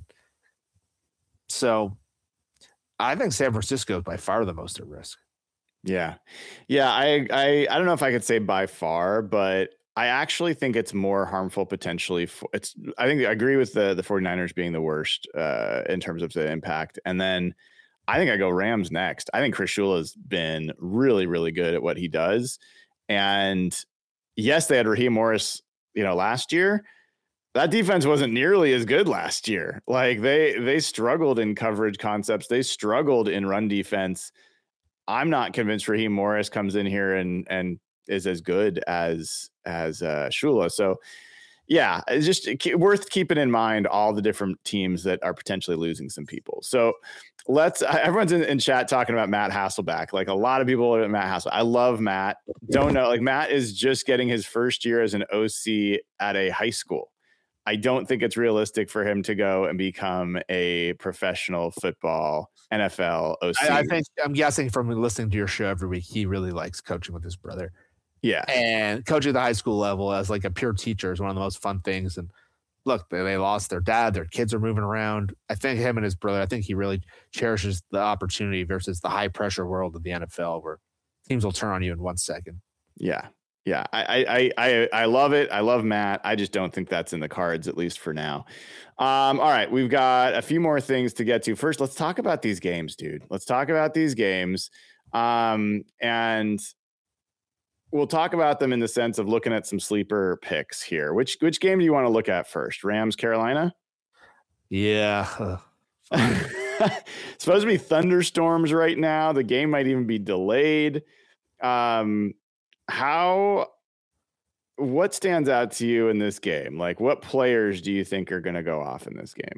so I think San Francisco is by far the most at risk. Yeah. Yeah. I, I, I don't know if I could say by far, but I actually think it's more harmful potentially. For, it's. I think I agree with the the 49ers being the worst uh, in terms of the impact. And then I think I go Rams next. I think Chris Shula has been really, really good at what he does. And yes, they had Raheem Morris, you know, last year. That defense wasn't nearly as good last year. Like they they struggled in coverage concepts. They struggled in run defense. I'm not convinced Raheem Morris comes in here and and is as good as as uh, Shula. So, yeah, it's just worth keeping in mind all the different teams that are potentially losing some people. So let's, everyone's in, in chat talking about Matt Hasselbeck. Like a lot of people at Matt Hasselbeck. I love Matt. Don't know. Like Matt is just getting his first year as an O C at a high school. I don't think it's realistic for him to go and become a professional football N F L O C. I, I think I'm guessing from listening to your show every week, he really likes coaching with his brother. Yeah. And coaching at the high school level as like a pure teacher is one of the most fun things. And look, they, they lost their dad. Their kids are moving around. I think him and his brother, I think he really cherishes the opportunity versus the high pressure world of the N F L where teams will turn on you in one second. Yeah. Yeah. I, I, I, I love it. I love Matt. I just don't think that's in the cards, at least for now. Um, all right. We've got a few more things to get to. First, let's talk about these games, dude. Let's talk about these games. Um, and we'll talk about them in the sense of looking at some sleeper picks here. Which which game do you want to look at first? Rams, Carolina? Yeah. Supposed to be thunderstorms right now. The game might even be delayed. Um, how, what stands out to you in this game? Like, what players do you think are going to go off in this game?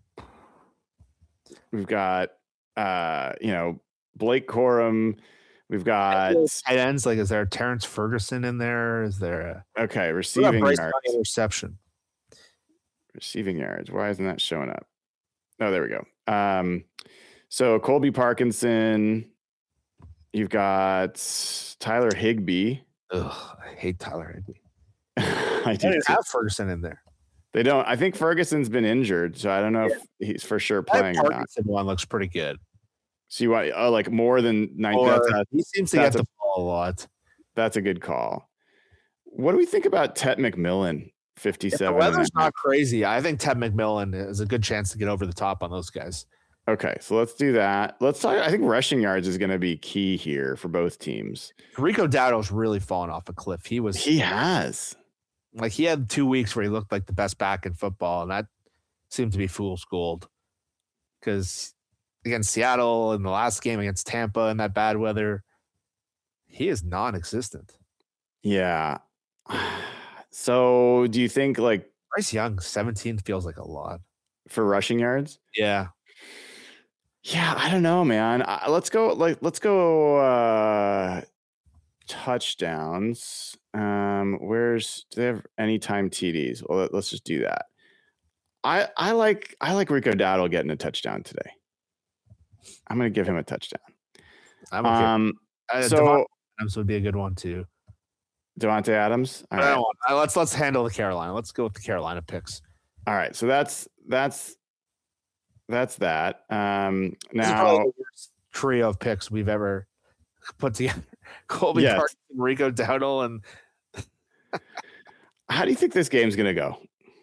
We've got, uh, you know, Blake Corum. We've got tight ends. Like, is there a Terrence Ferguson in there? Is there a okay receiving yards? Interception. Receiving yards. Why isn't that showing up? Oh, there we go. Um, so Colby Parkinson. You've got Tyler Higbee. Ugh, I hate Tyler Higbee. I do didn't have Ferguson in there. They don't. I think Ferguson's been injured, so I don't know yeah. if he's for sure playing or not. Parkinson one looks pretty good. So you want oh, like more than ninety? He seems to get the ball a lot. That's a good call. What do we think about Ted McMillan? fifty-seven. If the weather's not crazy, I think Ted McMillan is a good chance to get over the top on those guys. Okay, so let's do that. Let's talk. I think rushing yards is going to be key here for both teams. Rico Dowdle's really fallen off a cliff. He was. He has. Like, he had two weeks where he looked like the best back in football, and that seemed to be fool's gold. Because against Seattle in the last game against Tampa in that bad weather, he is non-existent. Yeah. So do you think, like, Bryce Young, seventeen feels like a lot for rushing yards? Yeah. Yeah, I don't know, man. I, let's go. Like, let's go. Uh, touchdowns. Um, where's do they have anytime T Ds? Well, let, let's just do that. I I like I like Rico Dowdle getting a touchdown today. I'm gonna give him a touchdown. I'm okay. Um, uh, so Davante Adams would be a good one too. Davante Adams. All right. want, uh, let's let's handle the Carolina. Let's go with the Carolina picks. All right. So that's that's. That's that. Um, now, this is probably the worst trio of picks we've ever put together. Colby yes. Parkinson, Rico Dowdle, and how do you think this game's going to go?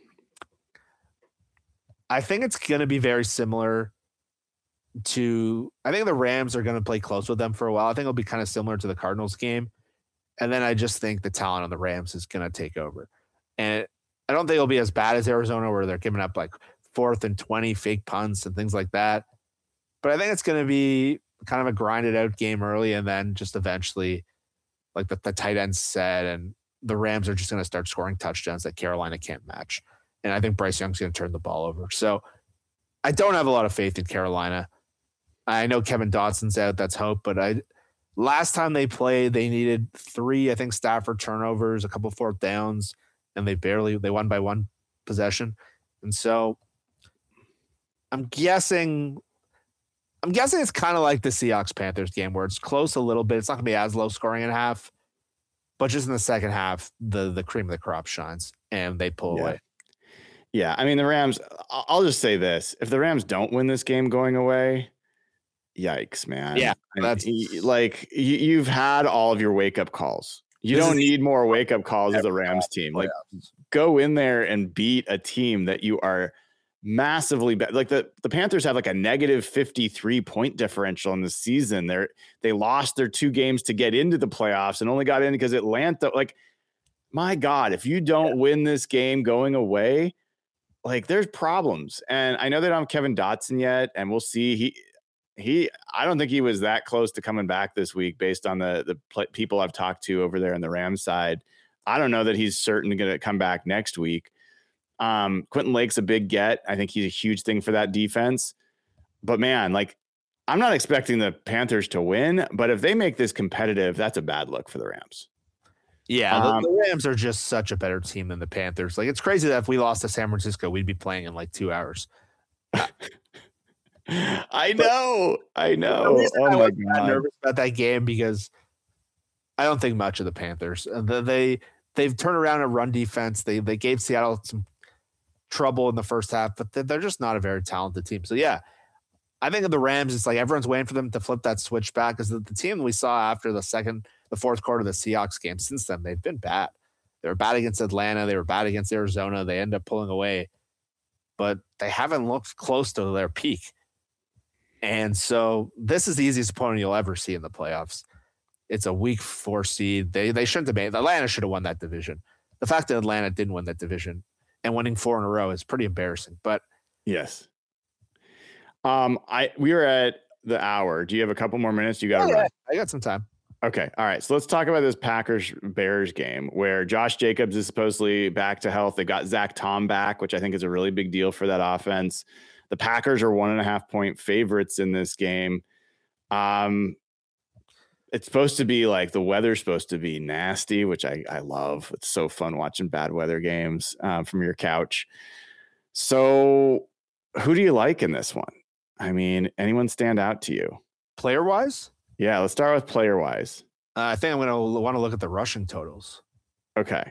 I think it's going to be very similar to. I think the Rams are going to play close with them for a while. I think it'll be kind of similar to the Cardinals game, and then I just think the talent on the Rams is going to take over, and it, I don't think it'll be as bad as Arizona, where they're giving up like fourth and twenty fake punts and things like that. But I think it's going to be kind of a grinded out game early, and then just eventually like the, the tight end set and the Rams are just going to start scoring touchdowns that Carolina can't match. And I think Bryce Young's going to turn the ball over. So I don't have a lot of faith in Carolina. I know Kevin Dotson's out. That's hope. But I last time they played, they needed three, I think, Stafford turnovers, a couple fourth downs, and they barely, they won by one possession. And so I'm guessing I'm guessing it's kind of like the Seahawks-Panthers game where it's close a little bit. It's not going to be as low scoring in half, but just in the second half, the the cream of the crop shines, and they pull yeah. away. Yeah, I mean, the Rams, I'll just say this. If the Rams don't win this game going away, yikes, man. Yeah. That's like, you, you've had all of your wake-up calls. You don't need more wake-up calls as a Rams team. Like, go in there and beat a team that you are – massively bad. Like the, the Panthers have like a negative fifty-three point differential in the season. They're, they lost their two games to get into the playoffs and only got in because Atlanta, like, my God, if you don't yeah. win this game going away, like there's problems. And I know they don't have Kevin Dotson yet, and we'll see. He, he, I don't think he was that close to coming back this week based on the, the pl- people I've talked to over there on the Rams side. I don't know that he's certain going to come back next week. Um, Quentin Lake's a big get. I think he's a huge thing for that defense. But man, like, I'm not expecting the Panthers to win, but if they make this competitive, that's a bad look for the Rams. Yeah, um, the, the Rams are just such a better team than the Panthers. Like, it's crazy that if we lost to San Francisco, we'd be playing in like two hours. I know. I know. Oh I my was God. nervous about that game because I don't think much of the Panthers. They they've turned around a run defense. They they gave Seattle some trouble in the first half, but they're just not a very talented team. So yeah, I think of the Rams, it's like everyone's waiting for them to flip that switch back because the, the team we saw after the second, the fourth quarter of the Seahawks game, since then they've been bad. They were bad against Atlanta. They were bad against Arizona. They end up pulling away, but they haven't looked close to their peak. And so this is the easiest opponent you'll ever see in the playoffs. It's a week four seed. They they shouldn't have made. Atlanta should have won that division. The fact that Atlanta didn't win that division and winning four in a row is pretty embarrassing. But yes, um, I we are at the hour. Do you have a couple more minutes? You got to oh, run. Yeah, I got some time. Okay, all right. So let's talk about this Packers Bears game where Josh Jacobs is supposedly back to health. They got Zach Tom back, which I think is a really big deal for that offense. The Packers are one and a half point favorites in this game. Um, it's supposed to be like the weather's supposed to be nasty, which I, I love. It's so fun watching bad weather games um, from your couch. So who do you like in this one? I mean, anyone stand out to you? Player wise? Yeah, let's start with player wise. Uh, I think I'm going to want to look at the rushing totals. Okay.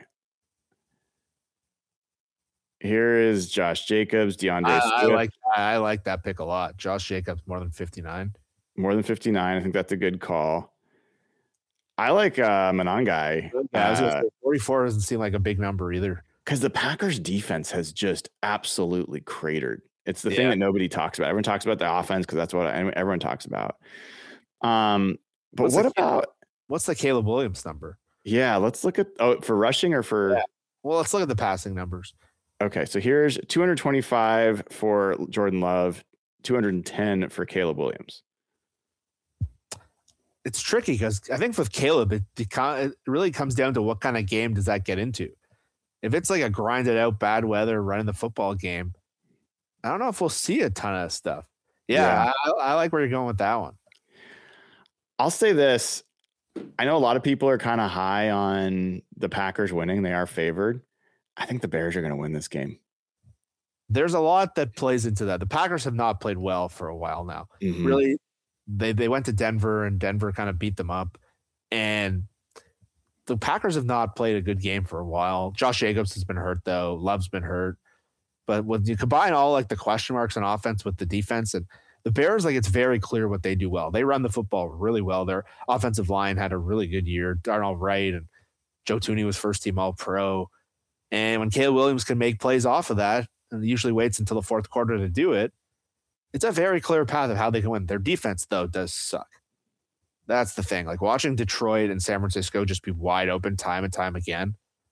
Here is Josh Jacobs, DeAndre I, Swift. I like I like that pick a lot. Josh Jacobs more than fifty-nine. More than fifty-nine. I think that's a good call. I like uh, Monangai. Yeah, I was gonna say forty-four doesn't seem like a big number either. Because the Packers defense has just absolutely cratered. It's the Yeah. thing that nobody talks about. Everyone talks about the offense because that's what everyone talks about. Um, but What's what the about Caleb, what's the Caleb Williams number? yeah? Let's look at oh for rushing or for Yeah. Well, let's look at the passing numbers. okay. So here's two hundred twenty-five for Jordan Love, two hundred ten for Caleb Williams. It's tricky because I think with Caleb, it, it really comes down to what kind of game does that get into. If it's like a grinded out bad weather running the football game, I don't know if we'll see a ton of stuff. Yeah, Yeah. I, I like where you're going with that one. I'll say this. I know a lot of people are kind of high on the Packers winning. They are favored. I think the Bears are going to win this game. There's a lot that plays into that. The Packers have not played well for a while now. Mhm. Really, they they went to Denver and Denver kind of beat them up. And the Packers have not played a good game for a while. Josh Jacobs has been hurt, though. Love's been hurt. But when you combine all like the question marks on offense with the defense, and the Bears, like it's very clear what they do well. They run the football really well. Their offensive line had a really good year. Darnell Wright and Joe Thuney was first team All Pro. And when Caleb Williams can make plays off of that, and usually waits until the fourth quarter to do it, it's a very clear path of how they can win. Their defense, though, does suck. That's the thing. Like watching Detroit and San Francisco just be wide open time and time again.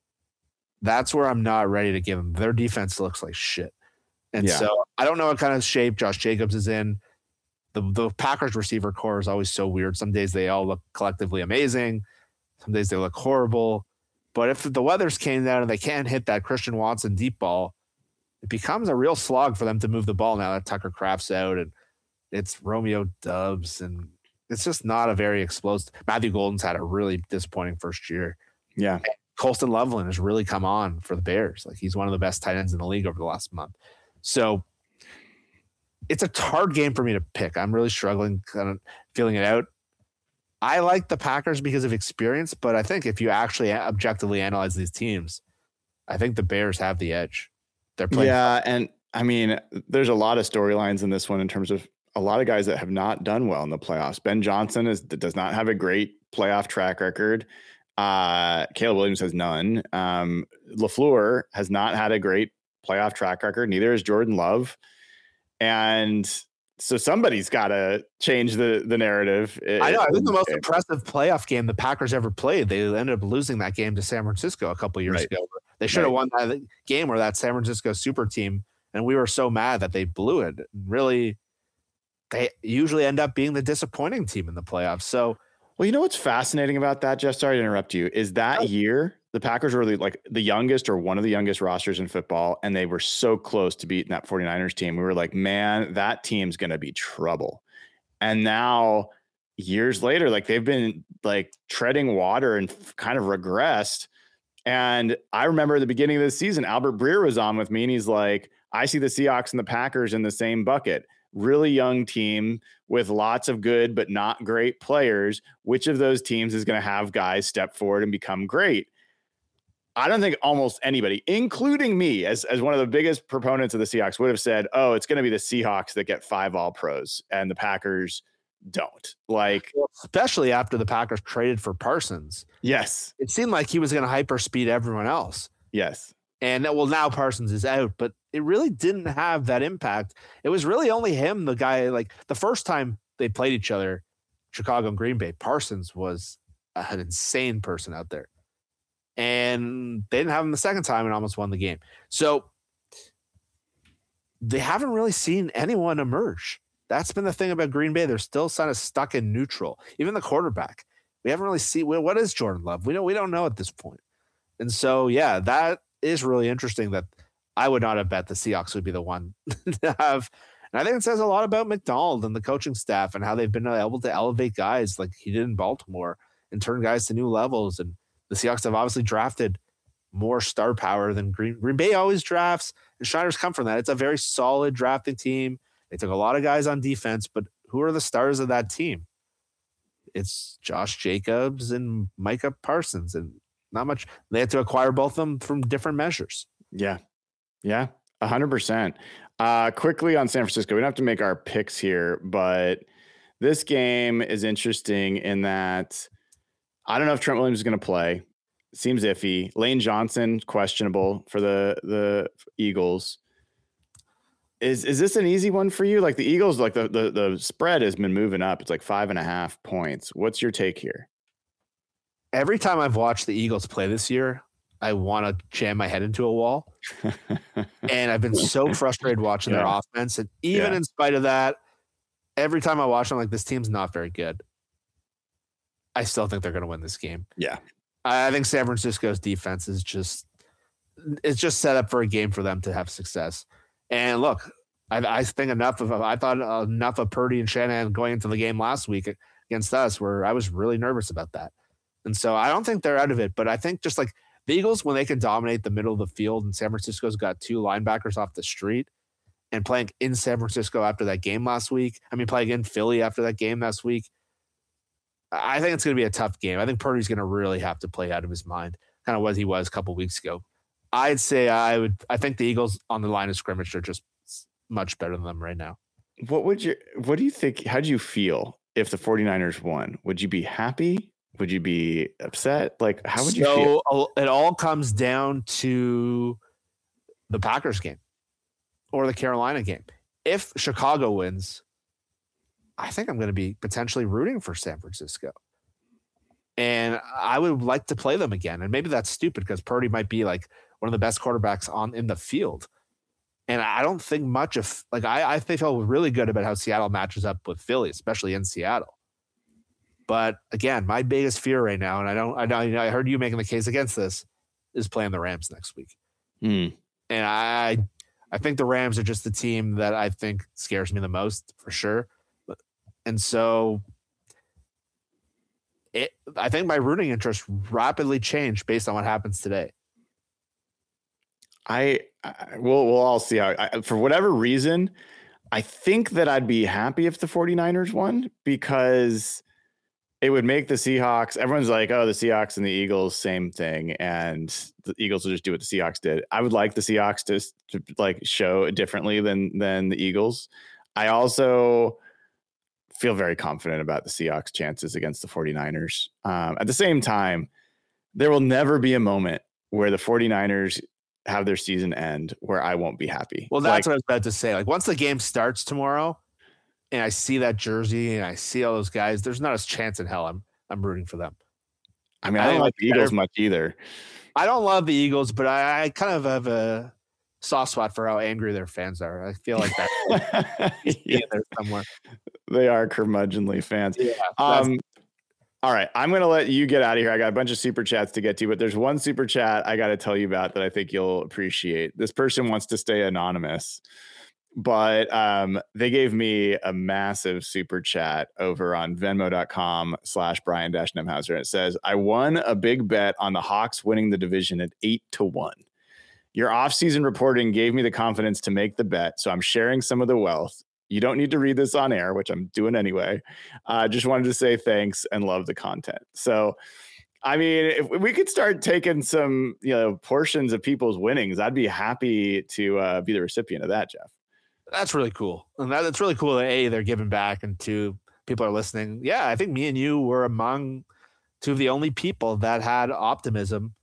That's where I'm not ready to give them. Their defense looks like shit. And Yeah. so I don't know what kind of shape Josh Jacobs is in. The, the Packers receiver core is always so weird. Some days they all look collectively amazing. Some days they look horrible. But if the weather's came down and they can't hit that Christian Watson deep ball, it becomes a real slog for them to move the ball now that Tucker Kraft's out and it's Romeo Doubs. And it's just not a very explosive. Matthew Golden's had a really disappointing first year. Yeah. And Colston Loveland has really come on for the Bears. Like he's one of the best tight ends in the league over the last month. So it's a hard game for me to pick. I'm really struggling, kind of feeling it out. I like the Packers because of experience, but I think if you actually objectively analyze these teams, I think the Bears have the edge. They're playing. Yeah, and I mean, there's a lot of storylines in this one in terms of a lot of guys that have not done well in the playoffs. Ben Johnson is does not have a great playoff track record. Uh, Caleb Williams has none. Um, LaFleur has not had a great playoff track record. Neither has Jordan Love. And so somebody's got to change the the narrative. I know. I think the most impressive playoff game the Packers ever played, they ended up losing that game to San Francisco a couple years Right. ago. They should have Right. won that game where that San Francisco super team, and we were so mad that they blew it. Really, they usually end up being the disappointing team in the playoffs. So, well, you know what's fascinating about that, Jeff? Sorry to interrupt you. Is that Oh. year the Packers were the, like the youngest or one of the youngest rosters in football, and they were so close to beating that 49ers team. We were like, man, that team's going to be trouble. And now years later, like they've been like treading water and f- kind of regressed. And I remember at the beginning of the season, Albert Breer was on with me and he's like, I see the Seahawks and the Packers in the same bucket. Really young team with lots of good but not great players. Which of those teams is going to have guys step forward and become great? I don't think almost anybody, including me, as, as one of the biggest proponents of the Seahawks, would have said, oh, it's going to be the Seahawks that get five all pros and the Packers don't. Like, especially after the Packers traded for Parsons, yes, it seemed like he was going to hyperspeed everyone else. yes. And well, now Parsons is out, but it really didn't have that impact. It was really only him, the guy, like the first time they played each other, Chicago and Green Bay, Parsons was an insane person out there. And they didn't have him the second time and almost won the game. So they haven't really seen anyone emerge. That's been the thing about Green Bay. They're still kind of stuck in neutral. Even the quarterback, we haven't really seen, well, what is Jordan Love? We don't, we don't know at this point. And so, yeah, that is really interesting that I would not have bet the Seahawks would be the one to have And I think it says a lot about McDonald and the coaching staff and how they've been able to elevate guys like he did in Baltimore and turn guys to new levels. And the Seahawks have obviously drafted more star power than Green, Green Bay always drafts. And Schneider's come from that. It's a very solid drafting team. They took a lot of guys on defense, but who are the stars of that team? It's Josh Jacobs and Micah Parsons, and not much. They had to acquire both of them from different measures. Yeah. Yeah. A hundred percent. Uh, quickly on San Francisco, we don't have to make our picks here, but this game is interesting in that I don't know if Trent Williams is going to play. Seems iffy. Lane Johnson, questionable for the, the Eagles. Is is this an easy one for you? Like the Eagles, like the, the the spread has been moving up. It's like five and a half points. What's your take here? Every time I've watched the Eagles play this year, I want to jam my head into a wall. And I've been so frustrated watching yeah. their offense. And even yeah. in spite of that, every time I watch them, like, this team's not very good. I still think they're going to win this game. Yeah. I think San Francisco's defense is just, it's just set up for a game for them to have success. And look, I, I think enough of, I thought enough of Purdy and Shanahan going into the game last week against us where I was really nervous about that. And so I don't think they're out of it, but I think just like the Eagles, when they can dominate the middle of the field, and San Francisco's got two linebackers off the street, and playing in San Francisco after that game last week, I mean, playing in Philly after that game last week, I think it's going to be a tough game. I think Purdy's going to really have to play out of his mind, kind of what he was a couple weeks ago. I'd say I would. I think the Eagles on the line of scrimmage are just much better than them right now. What would you? What do you think? How do you feel if the 49ers won? Would you be happy? Would you be upset? Like, how would you so feel? It all comes down to the Packers game or the Carolina game. If Chicago wins, I think I'm going to be potentially rooting for San Francisco. And I would like to play them again. And maybe that's stupid because Purdy might be like one of the best quarterbacks on in the field. And I don't think much of, like, I, I feel really good about how Seattle matches up with Philly, especially in Seattle. But again, my biggest fear right now, and I don't, I know, I heard you making the case against this, is playing the Rams next week. Mm. And I, I think the Rams are just the team that I think scares me the most for sure. But, and so it, I think my rooting interest rapidly changed based on what happens today. I, I we'll, we'll all see how, I, for whatever reason, I think that I'd be happy if the 49ers won because it would make the Seahawks, everyone's like, oh, the Seahawks and the Eagles, same thing. And the Eagles will just do what the Seahawks did. I would like the Seahawks to, to like show differently than, than the Eagles. I also feel very confident about the Seahawks' chances against the 49ers. Um, at the same time, there will never be a moment where the 49ers have their season end where I won't be happy. Well, that's like, what I was about to say. Like, once the game starts tomorrow, and I see that jersey and I see all those guys, there's not a chance in hell I'm I'm rooting for them. I mean, I, I don't like the Eagles much either. I don't love the Eagles, but I, I kind of have a soft spot for how angry their fans are. I feel like that yeah. there somewhere. They are curmudgeonly fans. Yeah, um, all right, I'm going to let you get out of here. I got a bunch of super chats to get to, but there's one super chat I got to tell you about that I think you'll appreciate. This person wants to stay anonymous. But um, they gave me a massive super chat over on Venmo.com slash Brian dash Nemhauser. And it says, I won a big bet on the Hawks winning the division at eight to one. Your off-season reporting gave me the confidence to make the bet, so I'm sharing some of the wealth. You don't need to read this on air, which I'm doing anyway. I uh, just wanted to say thanks and love the content. So, I mean, if we could start taking some, you know, portions of people's winnings, I'd be happy to uh, be the recipient of that, Jeff. That's really cool. And that, that's really cool that A, they're giving back, and two, people are listening. Yeah, I think me and you were among two of the only people that had optimism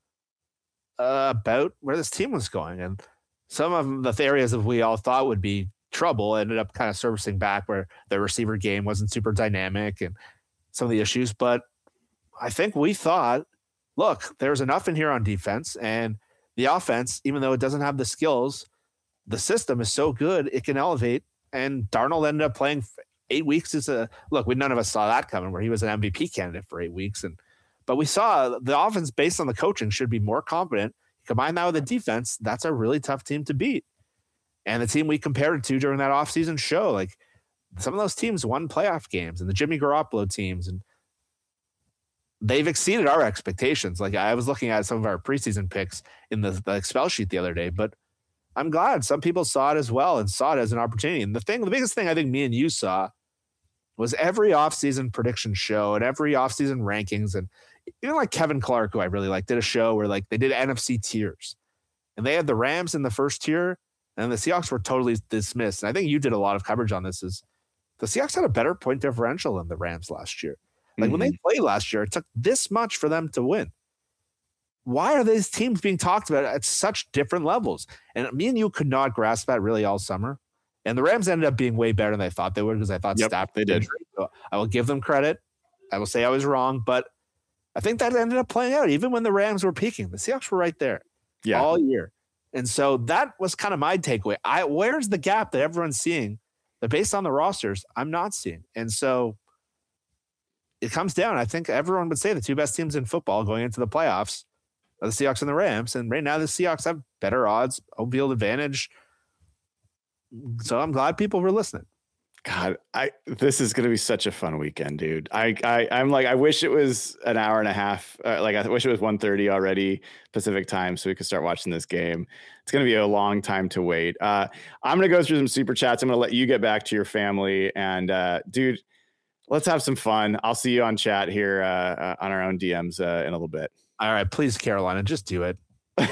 uh, about where this team was going. And some of the areas that we all thought would be trouble ended up kind of servicing back, where the receiver game wasn't super dynamic and some of the issues. But I think we thought, look, there's enough in here on defense, and the offense, even though it doesn't have the skills, the system is so good it can elevate. And Darnold ended up playing eight weeks as a look. We none of us saw that coming, where he was an M V P candidate for eight weeks, and but we saw the offense based on the coaching should be more competent. Combine that with the defense, that's a really tough team to beat. And the team we compared it to during that offseason show, like some of those teams won playoff games, and the Jimmy Garoppolo teams, and they've exceeded our expectations. Like I was looking at some of our preseason picks in the, the Excel sheet the other day, but I'm glad some people saw it as well and saw it as an opportunity. And the thing, the biggest thing I think me and you saw was every offseason prediction show and every offseason rankings. And even like Kevin Clark, who I really like, did a show where like they did N F C tiers, and they had the Rams in the first tier and the Seahawks were totally dismissed. And I think you did a lot of coverage on this. Is the Seahawks had a better point differential than the Rams last year. Like mm-hmm. when they played last year, it took this much for them to win. Why are these teams being talked about at such different levels? And me and you could not grasp that really all summer. And the Rams ended up being way better than they thought they would, because I thought yep, Stafford they did. So I will give them credit. I will say I was wrong, but I think that ended up playing out. Even when the Rams were peaking, the Seahawks were right there yeah. all year. And so that was kind of my takeaway. I where's the gap that everyone's seeing that based on the rosters, I'm not seeing. And so it comes down. I think everyone would say the two best teams in football going into the playoffs are the Seahawks and the Rams. And right now the Seahawks have better odds, home field advantage. So I'm glad people were listening. God, I this is going to be such a fun weekend, dude. I, I I'm like, I wish it was an hour and a half. Uh, like I wish it was one thirty already Pacific time, so we could start watching this game. It's going to be a long time to wait. Uh, I'm going to go through some super chats. I'm going to let you get back to your family, and uh, dude, let's have some fun. I'll see you on chat here uh, uh, on our own D Ms uh, in a little bit. All right, please, Carolina, just do it.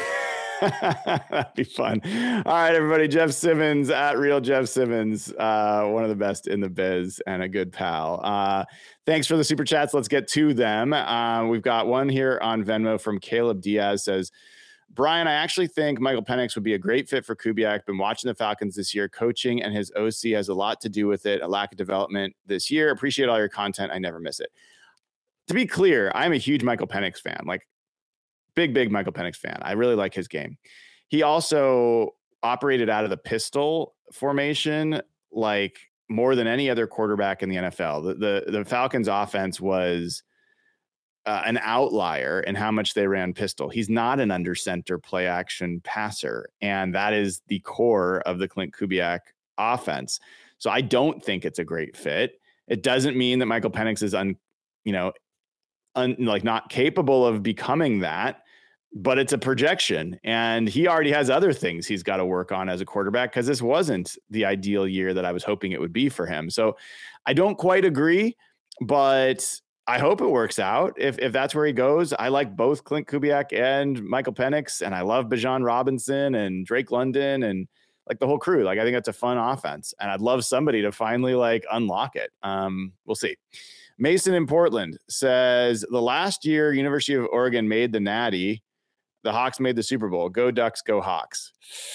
That'd be fun. All right, everybody. Jeff Simmons at Real Jeff Simmons, uh, one of the best in the biz and a good pal. Uh, thanks for the super chats. Let's get to them. Uh, we've got one here on Venmo from Caleb Diaz. Says, Brian, I actually think Michael Penix would be a great fit for Kubiak. Been watching the Falcons this year. Coaching and his O C has a lot to do with it. A lack of development this year. Appreciate all your content. I never miss it. To be clear, I'm a huge Michael Penix fan. Like, Big, big Michael Penix fan. I really like his game. He also operated out of the pistol formation like more than any other quarterback in the N F L. The the, the Falcons offense was uh, an outlier in how much they ran pistol. He's not an under center play action passer. And that is the core of the Clint Kubiak offense. So I don't think it's a great fit. It doesn't mean that Michael Penix is un, you know, Un, like not capable of becoming that, but it's a projection, and he already has other things he's got to work on as a quarterback, because this wasn't the ideal year that I was hoping it would be for him. So I don't quite agree, but I hope it works out. If if that's where he goes, I like both Clint Kubiak and Michael Penix, and I love Bijan Robinson and Drake London and like the whole crew. Like I think it's a fun offense, and I'd love somebody to finally like unlock it. Um, we'll see. Mason in Portland says, the last year University of Oregon made the Natty, the Hawks made the Super Bowl. Go Ducks, go Hawks.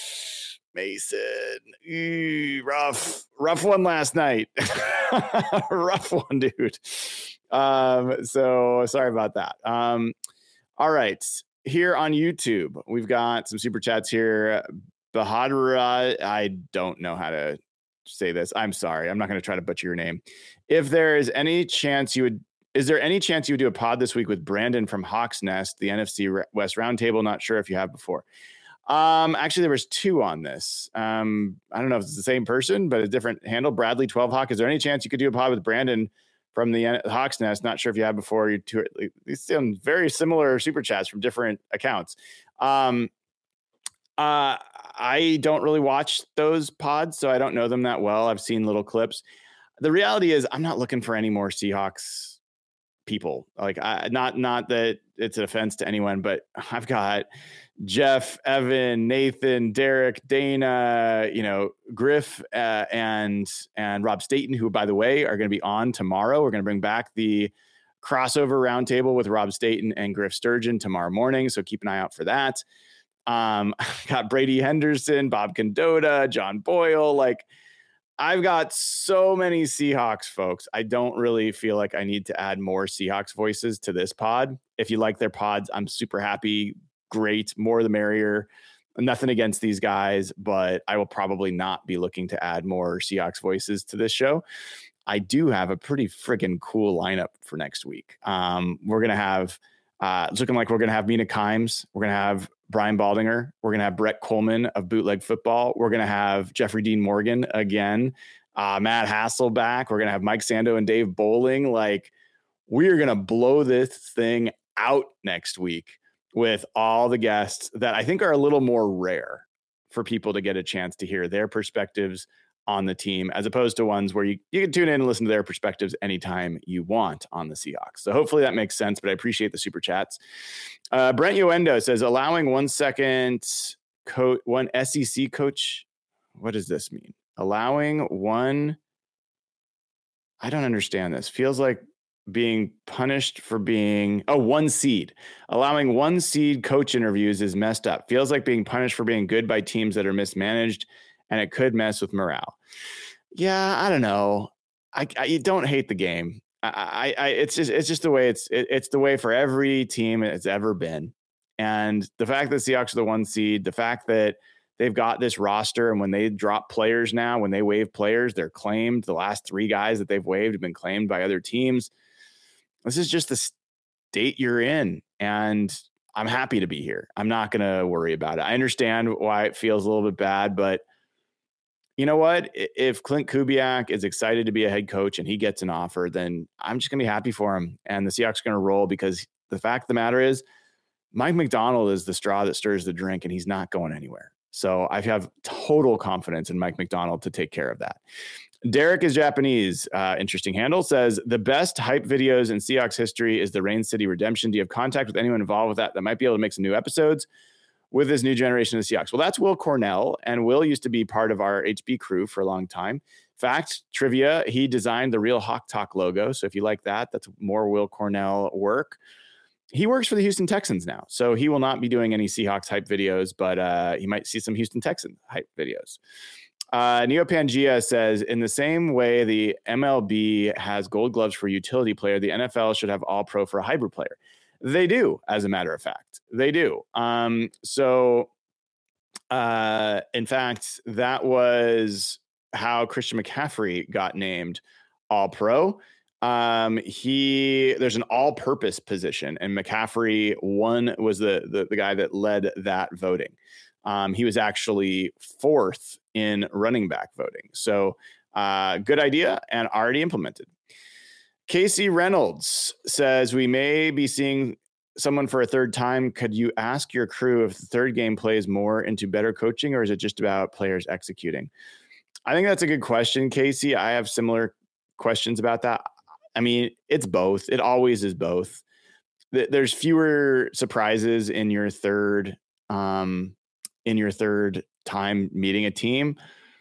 Mason, ew, rough, rough one last night. Rough one, dude. Um, so sorry about that. Um, all right. Here on YouTube, we've got some super chats here. Bahadra, I don't know how to say this. I'm sorry. I'm not going to try to butcher your name. If there is any chance you would, is there any chance you would do a pod this week with Brandon from Hawks Nest, the N F C West Roundtable? Not sure if you have before. Um, actually, there was two on this. Um, I don't know if it's the same person, but a different handle. Bradley twelve Hawk. Is there any chance you could do a pod with Brandon from the Hawks Nest? Not sure if you have before. You two, these sound very similar super chats from different accounts. Um, uh, I don't really watch those pods, so I don't know them that well. I've seen little clips. The reality is I'm not looking for any more Seahawks people. Like I, not, not that it's an offense to anyone, but I've got Jeff, Evan, Nathan, Derek, Dana, you know, Griff, uh, and, and Rob Staten, who, by the way, are going to be on tomorrow. We're going to bring back the crossover roundtable with Rob Staten and Griff Sturgeon tomorrow morning. So keep an eye out for that. Um, got Brady Henderson, Bob Condotta, John Boyle. Like I've got so many Seahawks folks. I don't really feel like I need to add more Seahawks voices to this pod. If you like their pods, I'm super happy. Great. More the merrier. Nothing against these guys, but I will probably not be looking to add more Seahawks voices to this show. I do have a pretty freaking cool lineup for next week. Um, we're going to have, uh, it's looking like we're going to have Mina Kimes. We're going to have Brian Baldinger. We're going to have Brett Coleman of Bootleg Football. We're going to have Jeffrey Dean Morgan again. Uh, Matt Hasselback. We're going to have Mike Sando and Dave Bowling. Like, we are going to blow this thing out next week with all the guests that I think are a little more rare for people to get a chance to hear their perspectives on the team, as opposed to ones where you, you can tune in and listen to their perspectives anytime you want on the Seahawks. So hopefully that makes sense, but I appreciate the super chats. Uh, Brent Yoendo says, allowing one second coach, one S E C coach. What does this mean? Allowing one. I don't understand this. Feels like being punished for being oh one seed. Allowing one seed coach interviews is messed up. Feels like being punished for being good by teams that are mismanaged, and it could mess with morale. Yeah, I don't know. I, I you don't hate the game. I, I, I it's just it's just the way it's it, it's the way for every team it's ever been. And the fact that the Seahawks are the one seed, the fact that they've got this roster, and when they drop players now, when they waive players, they're claimed. The last three guys that they've waived have been claimed by other teams. This is just the state you're in, and I'm happy to be here. I'm not going to worry about it. I understand why it feels a little bit bad, but you know what? If Clint Kubiak is excited to be a head coach and he gets an offer, then I'm just going to be happy for him. And the Seahawks are going to roll, because the fact of the matter is Mike McDonald is the straw that stirs the drink, and he's not going anywhere. So I have total confidence in Mike McDonald to take care of that. Derek is Japanese. Uh, interesting handle. Says, the best hype videos in Seahawks history is the Rain City Redemption. Do you have contact with anyone involved with that that might be able to make some new episodes with this new generation of Seahawks? Well, that's Will Cornell, and Will used to be part of our H B crew for a long time. Fact, trivia, he designed the Real Hawk Talk logo. So if you like that, that's more Will Cornell work. He works for the Houston Texans now, so he will not be doing any Seahawks hype videos, but uh, he might see some Houston Texans hype videos. Uh, Neo Pangea says, in the same way the M L B has gold gloves for a utility player, the N F L should have all pro for a hybrid player. They do, as a matter of fact. They do. Um, so, uh, in fact, that was how Christian McCaffrey got named all pro. Um, he, there's an all-purpose position, and McCaffrey one was the, the, the guy that led that voting. Um, he was actually fourth in running back voting. So, uh, good idea and already implemented. Casey Reynolds says, we may be seeing someone for a third time. Could you ask your crew if the third game plays more into better coaching, or is it just about players executing? I think that's a good question, Casey. I have similar questions about that. I mean, it's both. It always is both. There's fewer surprises in your third, um, in your third time meeting a team.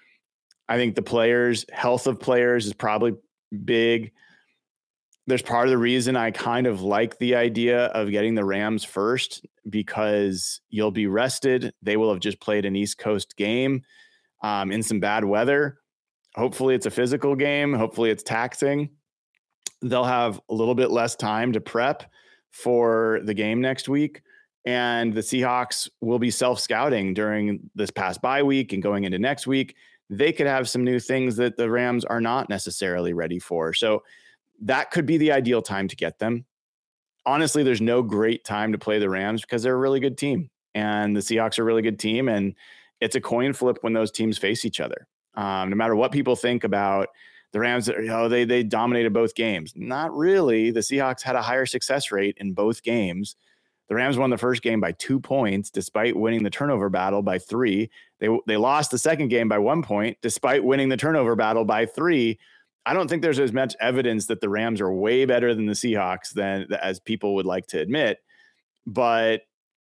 I think the players, health of players is probably big. There's part of the reason I kind of like the idea of getting the Rams first, because you'll be rested. They will have just played an East Coast game um, in some bad weather. Hopefully it's a physical game. Hopefully it's taxing. They'll have a little bit less time to prep for the game next week. And the Seahawks will be self-scouting during this past bye week and going into next week. They could have some new things that the Rams are not necessarily ready for. So that could be the ideal time to get them. Honestly, there's no great time to play the Rams, because they're a really good team, and the Seahawks are a really good team. And it's a coin flip when those teams face each other. Um, no matter what people think about the Rams, you know, they, they dominated both games. Not really. The Seahawks had a higher success rate in both games. The Rams won the first game by two points, despite winning the turnover battle by three. They they lost the second game by one point, despite winning the turnover battle by three. I don't think there's as much evidence that the Rams are way better than the Seahawks than as people would like to admit. But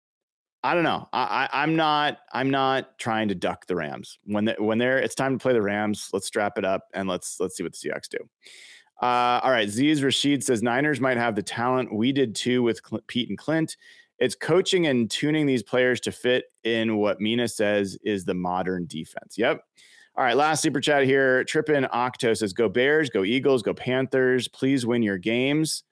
I don't know. I, I, I'm not. I'm not trying to duck the Rams when they, when they're. It's time to play the Rams. Let's strap it up and let's let's see what the Seahawks do. Uh, all right. Ziz Rashid says Niners might have the talent. We did too with Cl- Pete and Clint. It's coaching and tuning these players to fit in what Mina says is the modern defense. Yep. All right. Last super chat here. Trippin Octo says, go Bears, go Eagles, go Panthers. Please win your games.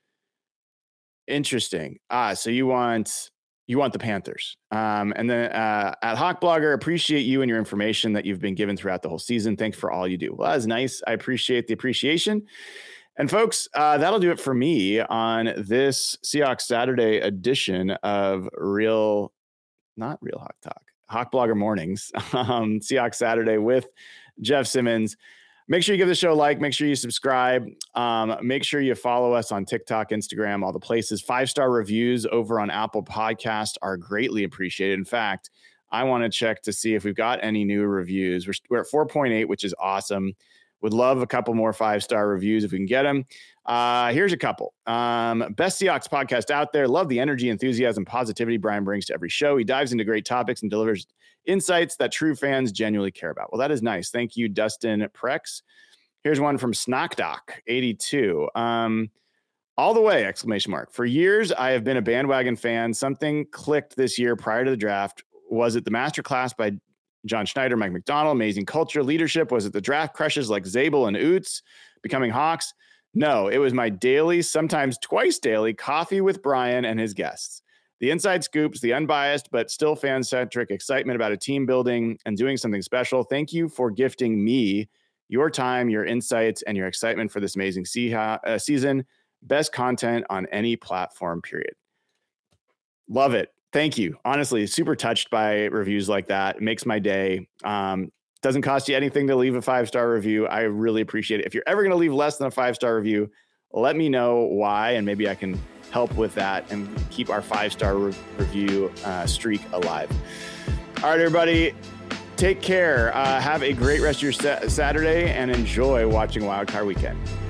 Interesting. Ah, so you want you want the Panthers. Um, and then uh, at Hawk Blogger, appreciate you and your information that you've been given throughout the whole season. Thanks for all you do. Well, that's nice. I appreciate the appreciation. And folks, uh, that'll do it for me on this Seahawks Saturday edition of Real not Real Hawk Talk, Hawk Blogger Mornings, um, Seahawks Saturday with Jeff Simmons. Make sure you give the show a like. Make sure you subscribe. Um, make sure you follow us on TikTok, Instagram, all the places. Five-star reviews over on Apple Podcast are greatly appreciated. In fact, I want to check to see if we've got any new reviews. We're, we're at four point eight, which is awesome. Would love a couple more five-star reviews if we can get them. Uh, here's a couple. Um, best Seahawks podcast out there. Love the energy, enthusiasm, positivity Brian brings to every show. He dives into great topics and delivers insights that true fans genuinely care about. Well, that is nice. Thank you, Dustin Prex. Here's one from Snockdoc eighty-two. Um, all the way, exclamation mark. For years, I have been a bandwagon fan. Something clicked this year prior to the draft. Was it the masterclass by John Schneider, Mike McDonald, amazing culture, leadership? Was it the draft crushes like Zabel and Oots becoming Hawks? No, it was my daily, sometimes twice daily, coffee with Brian and his guests. The inside scoops, the unbiased but still fan-centric excitement about a team building and doing something special. Thank you for gifting me your time, your insights, and your excitement for this amazing se- uh, season. Best content on any platform, period. Love it. Thank you. Honestly, super touched by reviews like that. It makes my day. Um, doesn't cost you anything to leave a five-star review. I really appreciate it. If you're ever going to leave less than a five-star review, let me know why, and maybe I can help with that and keep our five-star re- review uh, streak alive. All right, everybody, take care. Uh, have a great rest of your sa- Saturday and enjoy watching Wildcard Weekend.